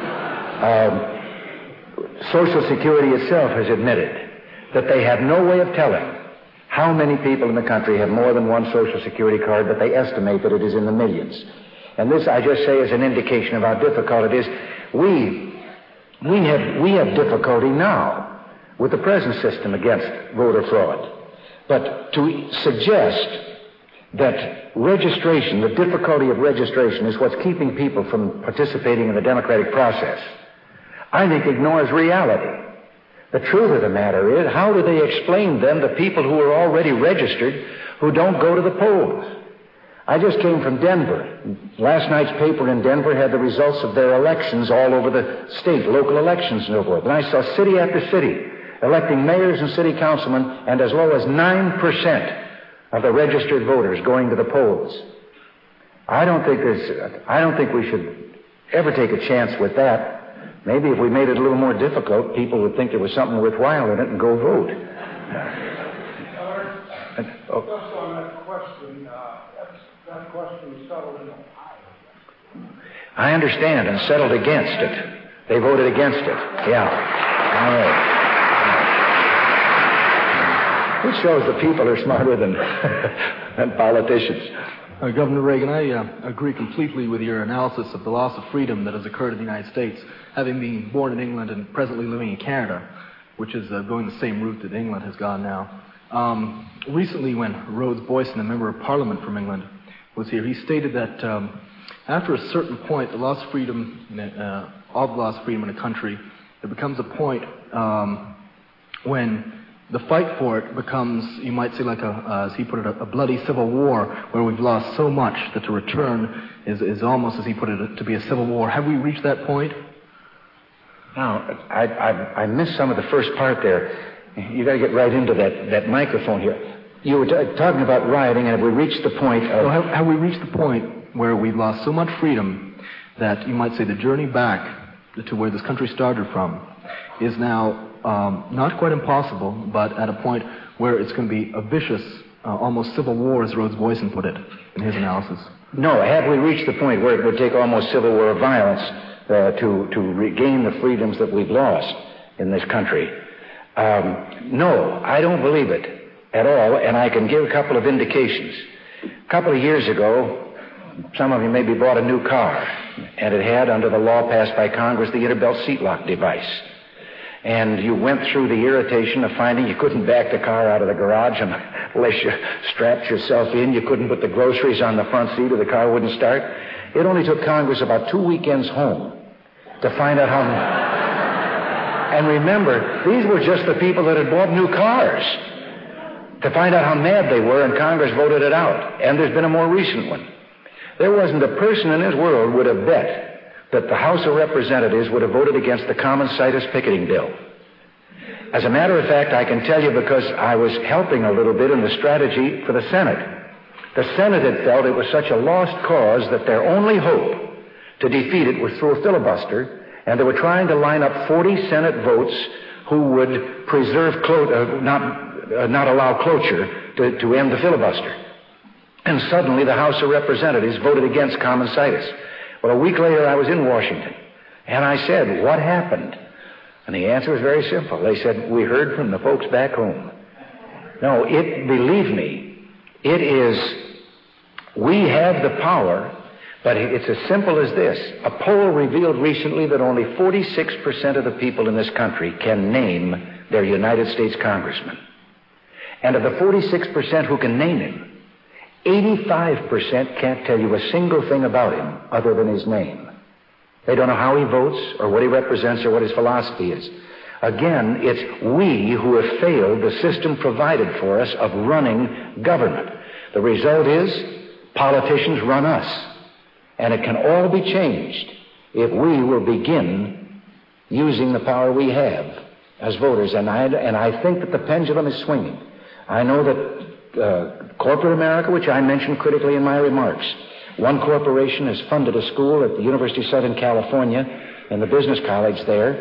Um, Social Security itself has admitted that they have no way of telling how many people in the country have more than one Social Security card, but they estimate that it is in the millions. And this, I just say, is an indication of how difficult it is. We... We have, we have difficulty now with the present system against voter fraud. But to suggest that registration, the difficulty of registration, is what's keeping people from participating in the democratic process, I think ignores reality. The truth of the matter is, how do they explain then the people who are already registered who don't go to the polls? I just came from Denver. Last night's paper in Denver had the results of their elections all over the state, local elections and so forth. And I saw city after city electing mayors and city councilmen, and as low as nine percent of the registered voters going to the polls. I don't think there's, I don't think we should ever take a chance with that. Maybe if we made it a little more difficult, people would think there was something worthwhile in it and go vote. Uh, oh. Just on that question, uh, that question was settled in Ohio. I understand, and settled against it. They voted against it. Yeah. All right. Which shows the people are smarter than, than politicians. Uh, Governor Reagan, I uh, agree completely with your analysis of the loss of freedom that has occurred in the United States, having been born in England and presently living in Canada, which is uh, going the same route that England has gone now. Um, recently, when Rhodes Boyson, a member of Parliament from England, was here, he stated that um, after a certain point, the loss of freedom, uh, all the loss of freedom in a country, there becomes a point um, when the fight for it becomes, you might say, like a, uh, as he put it, a, a bloody civil war, where we've lost so much that to return is, is almost, as he put it, to be a civil war. Have we reached that point? Now, I, I, I missed some of the first part there. You got to get right into that, that microphone here. You were t- talking about rioting, and have we reached the point of... So have, have we reached the point where we've lost so much freedom that you might say the journey back to where this country started from is now um, not quite impossible, but at a point where it's going to be a vicious, uh, almost civil war, as Rhodes Boyson put it in his analysis? No, have we reached the point where it would take almost civil war violence uh, to, to regain the freedoms that we've lost? in this country. Um, no, I don't believe it at all, and I can give a couple of indications. A couple of years ago, some of you maybe bought a new car, and it had, under the law passed by Congress, the interbelt seat lock device. And you went through the irritation of finding you couldn't back the car out of the garage unless you strapped yourself in. You couldn't put the groceries on the front seat or the car wouldn't start. It only took Congress about two weekends home to find out how... And remember, these were just the people that had bought new cars. To find out how mad they were, and Congress voted it out. And there's been a more recent one. There wasn't a person in this world would have bet that the House of Representatives would have voted against the common situs picketing bill. As a matter of fact, I can tell you because I was helping a little bit in the strategy for the Senate. The Senate had felt it was such a lost cause that their only hope to defeat it was through a filibuster, and they were trying to line up forty Senate votes who would preserve, clo- uh, not, uh, not allow cloture to, to end the filibuster. And suddenly the House of Representatives voted against common situs. Well, a week later, I was in Washington, and I said, what happened? And the answer was very simple. They said, we heard from the folks back home. No, it, believe me, it is, we have the power, but it's as simple as this. A poll revealed recently that only forty-six percent of the people in this country can name their United States congressman. And of the forty-six percent who can name him, eighty-five percent can't tell you a single thing about him other than his name. They don't know how he votes or what he represents or what his philosophy is. Again, it's we who have failed the system provided for us of running government. The result is politicians run us. And it can all be changed if we will begin using the power we have as voters. And I, and I think that the pendulum is swinging. I know that Uh, corporate America, which I mentioned critically in my remarks. One corporation has funded a school at the University of Southern California and the business college there.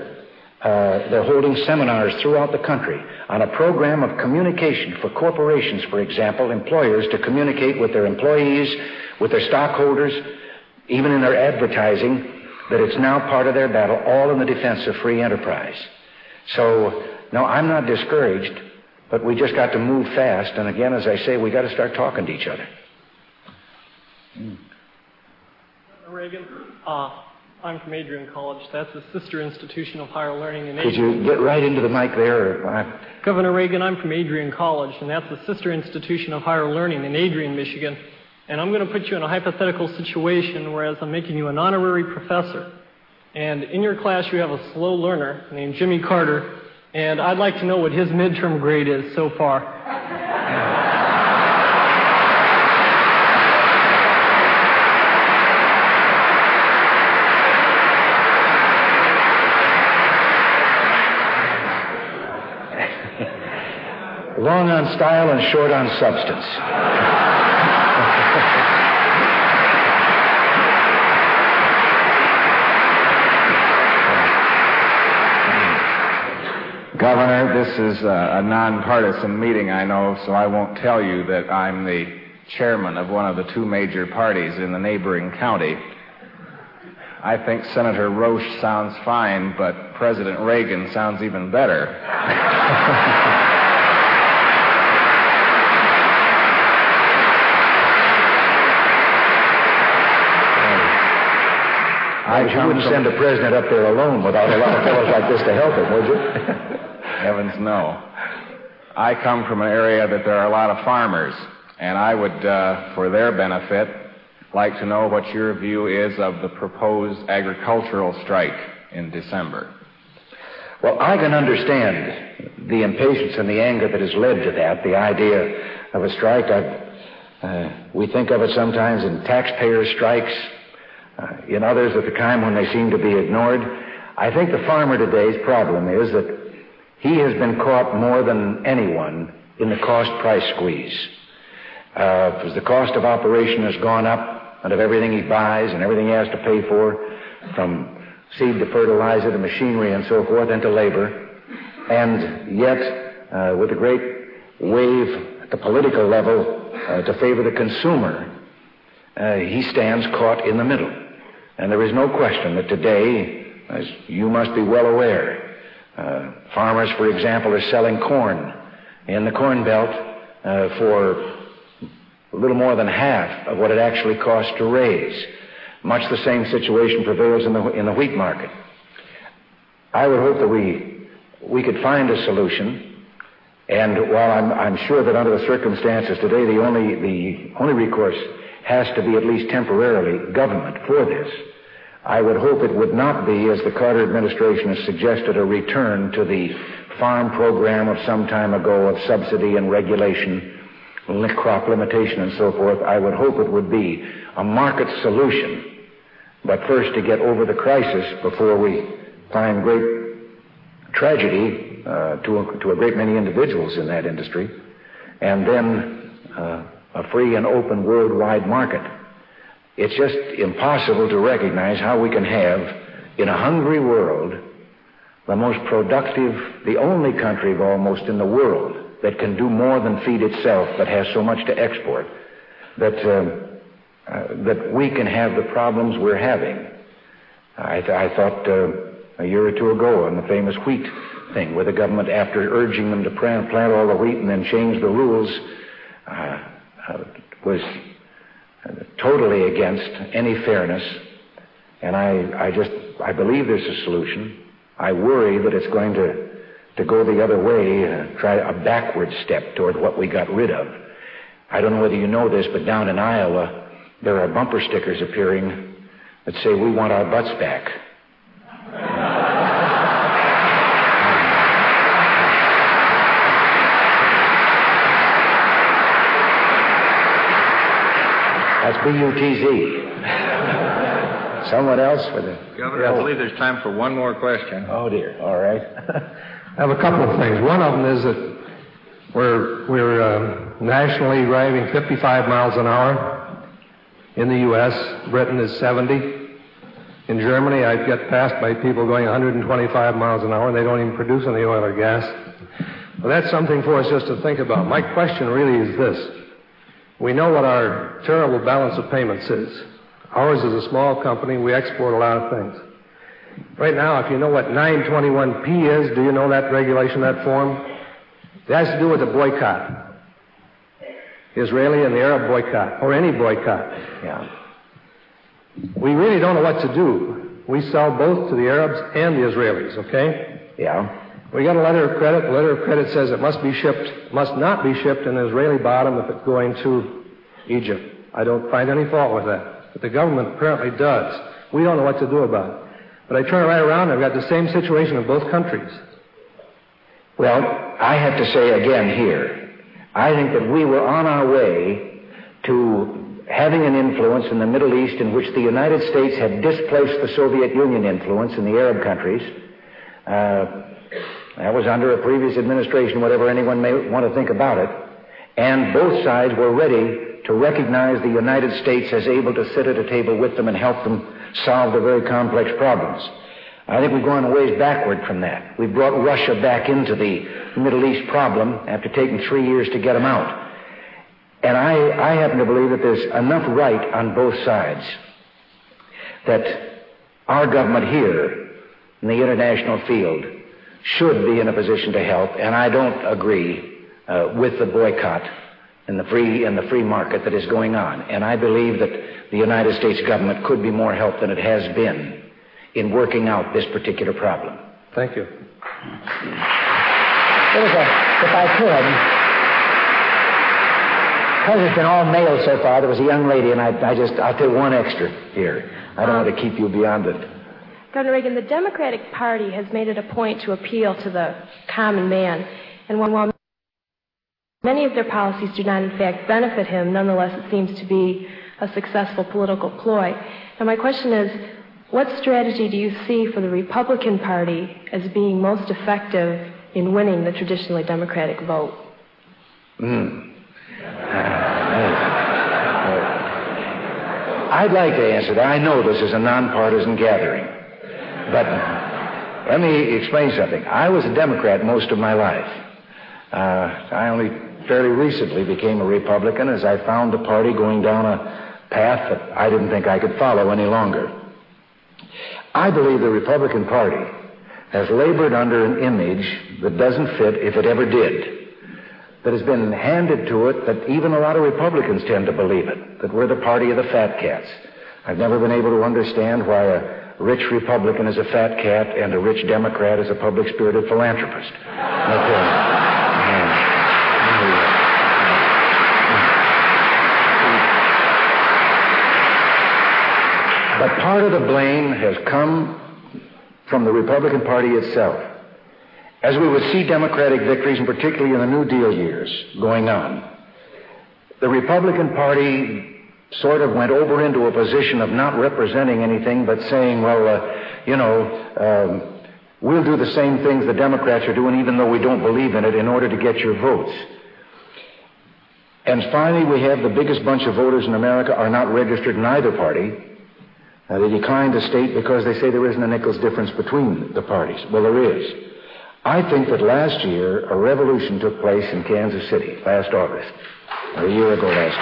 Uh, they're holding seminars throughout the country on a program of communication for corporations, for example, employers to communicate with their employees, with their stockholders, even in their advertising, that it's now part of their battle, all in the defense of free enterprise. So, no, I'm not discouraged. But we just got to move fast, and again, as I say, we got to start talking to each other. Mm. Reagan, uh, I'm from Adrian College. That's a sister institution of higher learning in Adrian. Could you get right into the mic there? Or... Governor Reagan, I'm from Adrian College, and that's a sister institution of higher learning in Adrian, Michigan. And I'm going to put you in a hypothetical situation, whereas I'm making you an honorary professor. And in your class, you have a slow learner named Jimmy Carter. And I'd like to know what his midterm grade is so far. Long on style and short on substance. Governor, this is a, a nonpartisan meeting, I know, so I won't tell you that I'm the chairman of one of the two major parties in the neighboring county. I think Senator Roche sounds fine, but President Reagan sounds even better. I you wouldn't from... send the president up there alone without a lot of fellows like this to help him, would you? Heavens, no. I come from an area that there are a lot of farmers, and I would, uh, for their benefit, like to know what your view is of the proposed agricultural strike in December. Well, I can understand the impatience and the anger that has led to that, the idea of a strike. Uh, we think of it sometimes in taxpayer strikes, uh, in others at the time when they seem to be ignored. I think the farmer today's problem is that he has been caught more than anyone in the cost-price squeeze. Uh, because the cost of operation has gone up, and of everything he buys and everything he has to pay for, from seed to fertilizer to machinery and so forth, and to labor. And yet, uh, with a great wave at the political level uh, to favor the consumer, uh, he stands caught in the middle. And there is no question that today, as you must be well aware, Uh, farmers, for example, are selling corn in the Corn Belt uh, for a little more than half of what it actually costs to raise. Much the same situation prevails in the, in the wheat market. I would hope that we, we could find a solution, and while I'm, I'm sure that under the circumstances today, the only, the only recourse has to be, at least temporarily, government for this, I would hope it would not be, as the Carter administration has suggested, a return to the farm program of some time ago of subsidy and regulation, crop limitation and so forth. I would hope it would be a market solution, but first to get over the crisis before we find great tragedy uh, to, a, to a great many individuals in that industry, and then uh, a free and open worldwide market. It's just impossible to recognize how we can have, in a hungry world, the most productive, the only country of almost in the world that can do more than feed itself but has so much to export, that, uh, uh, that we can have the problems we're having. I, th- I thought uh, a year or two ago on the famous wheat thing, where the government, after urging them to plant, plant all the wheat and then change the rules, uh, uh, was totally against any fairness. And I, I just, I believe there's a solution. I worry that it's going to, to go the other way, uh, try a backward step toward what we got rid of. I don't know whether you know this, but down in Iowa, there are bumper stickers appearing that say, "We want our butts back." That's B U T Z. Someone else for the... Governor, I believe there's time for one more question. Oh, dear. All right. I have a couple of things. One of them is that we're, we're um, nationally driving fifty-five miles an hour in the U S Britain is seventy. In Germany, I get passed by people going one hundred twenty-five miles an hour, and they don't even produce any oil or gas. Well, that's something for us just to think about. My question really is this. We know what our terrible balance of payments is. Ours is a small company. We export a lot of things. Right now, if you know what nine twenty-one P is, do you know that regulation, that form? It has to do with the boycott. Israeli and the Arab boycott, or any boycott. Yeah. We really don't know what to do. We sell both to the Arabs and the Israelis, okay? Yeah. We got a letter of credit. The letter of credit says it must be shipped, must not be shipped in Israeli bottom if it's going to Egypt. I don't find any fault with that. But the government apparently does. We don't know what to do about it. But I turn right around, I've got the same situation in both countries. Well, I have to say again here, I think that we were on our way to having an influence in the Middle East in which the United States had displaced the Soviet Union influence in the Arab countries. Uh, that was under a previous administration, whatever anyone may want to think about it. And both sides were ready to recognize the United States as able to sit at a table with them and help them solve the very complex problems. I think we've gone a ways backward from that. We've brought Russia back into the Middle East problem after taking three years to get them out. And I, I happen to believe that there's enough right on both sides that our government here in the international field should be in a position to help, and I don't agree uh, with the boycott in the free in the free market that is going on. And I believe that the United States government could be more help than it has been in working out this particular problem. Thank you. There was a, if I could, because it's been all male so far, there was a young lady, and I, I just, I'll tell you one extra here. I don't um, want to keep you beyond it. Governor Reagan, the Democratic Party has made it a point to appeal to the common man. And while many of their policies do not, in fact, benefit him, nonetheless, it seems to be a successful political ploy. Now, my question is, what strategy do you see for the Republican Party as being most effective in winning the traditionally Democratic vote? Hmm. I'd like to answer that. I know this is a nonpartisan gathering. But let me explain something. I was a Democrat most of my life. Uh, I only fairly recently became a Republican as I found the party going down a path that I didn't think I could follow any longer. I believe the Republican Party has labored under an image that doesn't fit if it ever did, that has been handed to it that even a lot of Republicans tend to believe it, that we're the party of the fat cats. I've never been able to understand why a rich Republican is a fat cat and a rich Democrat is a public-spirited philanthropist. But, uh, But part of the blame has come from the Republican Party itself. As we would see Democratic victories, and particularly in the New Deal years, going on, the Republican Party sort of went over into a position of not representing anything but saying, well, uh, you know, um, we'll do the same things the Democrats are doing even though we don't believe in it in order to get your votes. And finally, we have the biggest bunch of voters in America are not registered in either party. Uh, they decline to state because they say there isn't a nickel's difference between the parties. Well, there is. I think that last year a revolution took place in Kansas City, last August, or a year ago last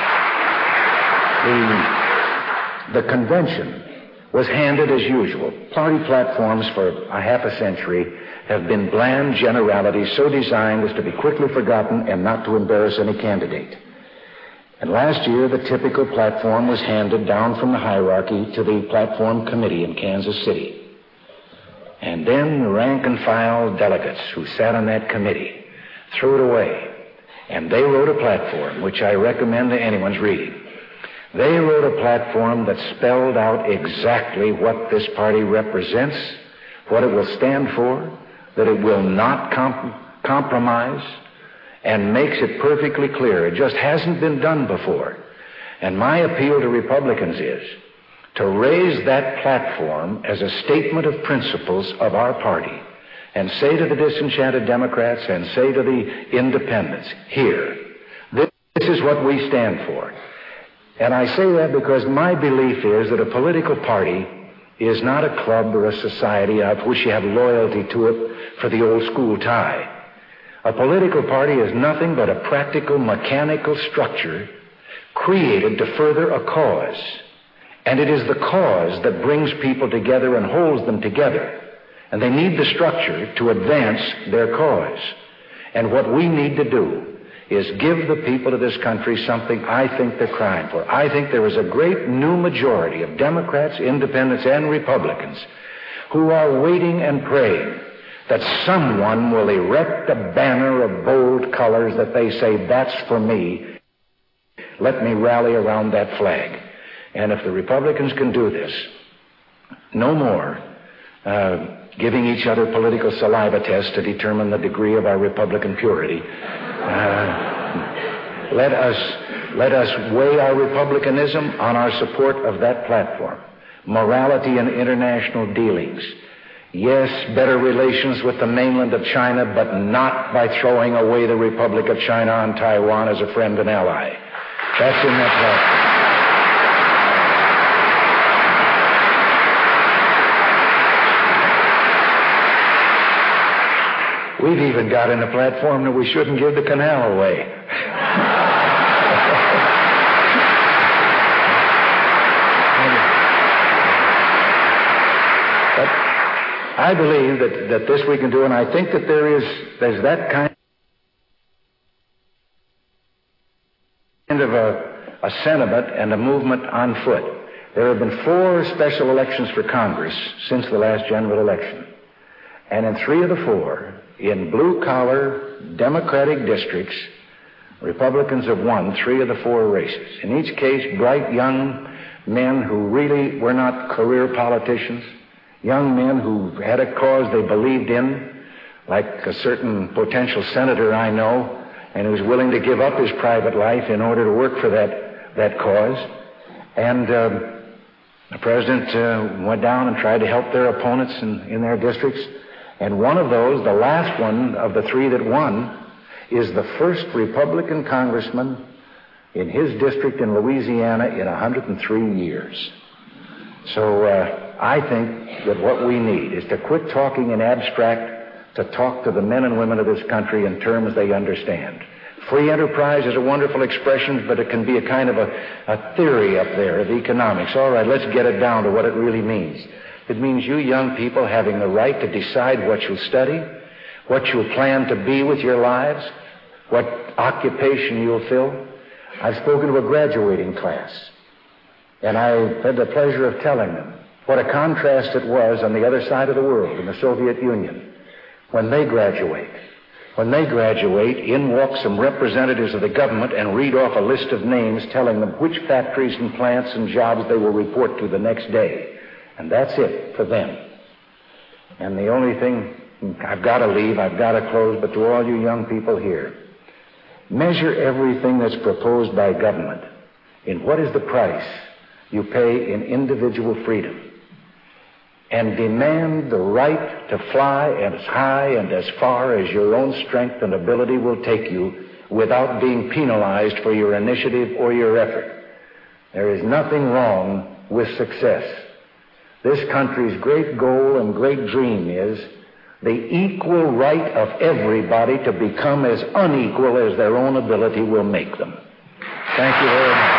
August. The, the convention was handed as usual. Party platforms for a half a century have been bland generalities so designed as to be quickly forgotten and not to embarrass any candidate. And last year, the typical platform was handed down from the hierarchy to the platform committee in Kansas City. And then the rank and file delegates who sat on that committee threw it away. And they wrote a platform, which I recommend to anyone's reading. They wrote a platform that spelled out exactly what this party represents, what it will stand for, that it will not comp- compromise, and makes it perfectly clear. It just hasn't been done before. And my appeal to Republicans is to raise that platform as a statement of principles of our party and say to the disenchanted Democrats and say to the independents, here, this is what we stand for. And I say that because my belief is that a political party is not a club or a society of which you have loyalty to it for the old school tie. A political party is nothing but a practical, mechanical structure created to further a cause. And it is the cause that brings people together and holds them together. And they need the structure to advance their cause. And what we need to do is give the people of this country something I think they're crying for. I think there is a great new majority of Democrats, Independents, and Republicans who are waiting and praying that someone will erect a banner of bold colors that they say, that's for me. Let me rally around that flag. And if the Republicans can do this, no more uh, giving each other political saliva tests to determine the degree of our Republican purity. Uh, let us, let us weigh our republicanism on our support of that platform. Morality in international dealings. Yes, better relations with the mainland of China, but not by throwing away the Republic of China on Taiwan as a friend and ally. That's in that platform. We've even got in the platform that we shouldn't give the canal away. I believe that, that this we can do, and I think that there is there's that kind of a, a sentiment and a movement on foot. There have been four special elections for Congress since the last general election. And in three of the four, in blue-collar Democratic districts, Republicans have won three of the four races. In each case, bright young men who really were not career politicians, young men who had a cause they believed in, like a certain potential senator I know, and who was willing to give up his private life in order to work for that, that cause. And uh, the president uh, went down and tried to help their opponents in, in their districts. And one of those, the last one of the three that won, is the first Republican congressman in his district in Louisiana in one hundred three years. So uh, I think that what we need is to quit talking in abstract, to talk to the men and women of this country in terms they understand. Free enterprise is a wonderful expression, but it can be a kind of a, a theory up there of economics. All right, let's get it down to what it really means. It means you young people having the right to decide what you'll study, what you'll plan to be with your lives, what occupation you'll fill. I've spoken to a graduating class, and I had the pleasure of telling them what a contrast it was on the other side of the world in the Soviet Union. When they graduate, when they graduate, in walk some representatives of the government and read off a list of names telling them which factories and plants and jobs they will report to the next day. And that's it for them. And the only thing, I've got to leave, I've got to close, but to all you young people here, measure everything that's proposed by government in what is the price you pay in individual freedom, and demand the right to fly as high and as far as your own strength and ability will take you without being penalized for your initiative or your effort. There is nothing wrong with success. This country's great goal and great dream is the equal right of everybody to become as unequal as their own ability will make them. Thank you very much.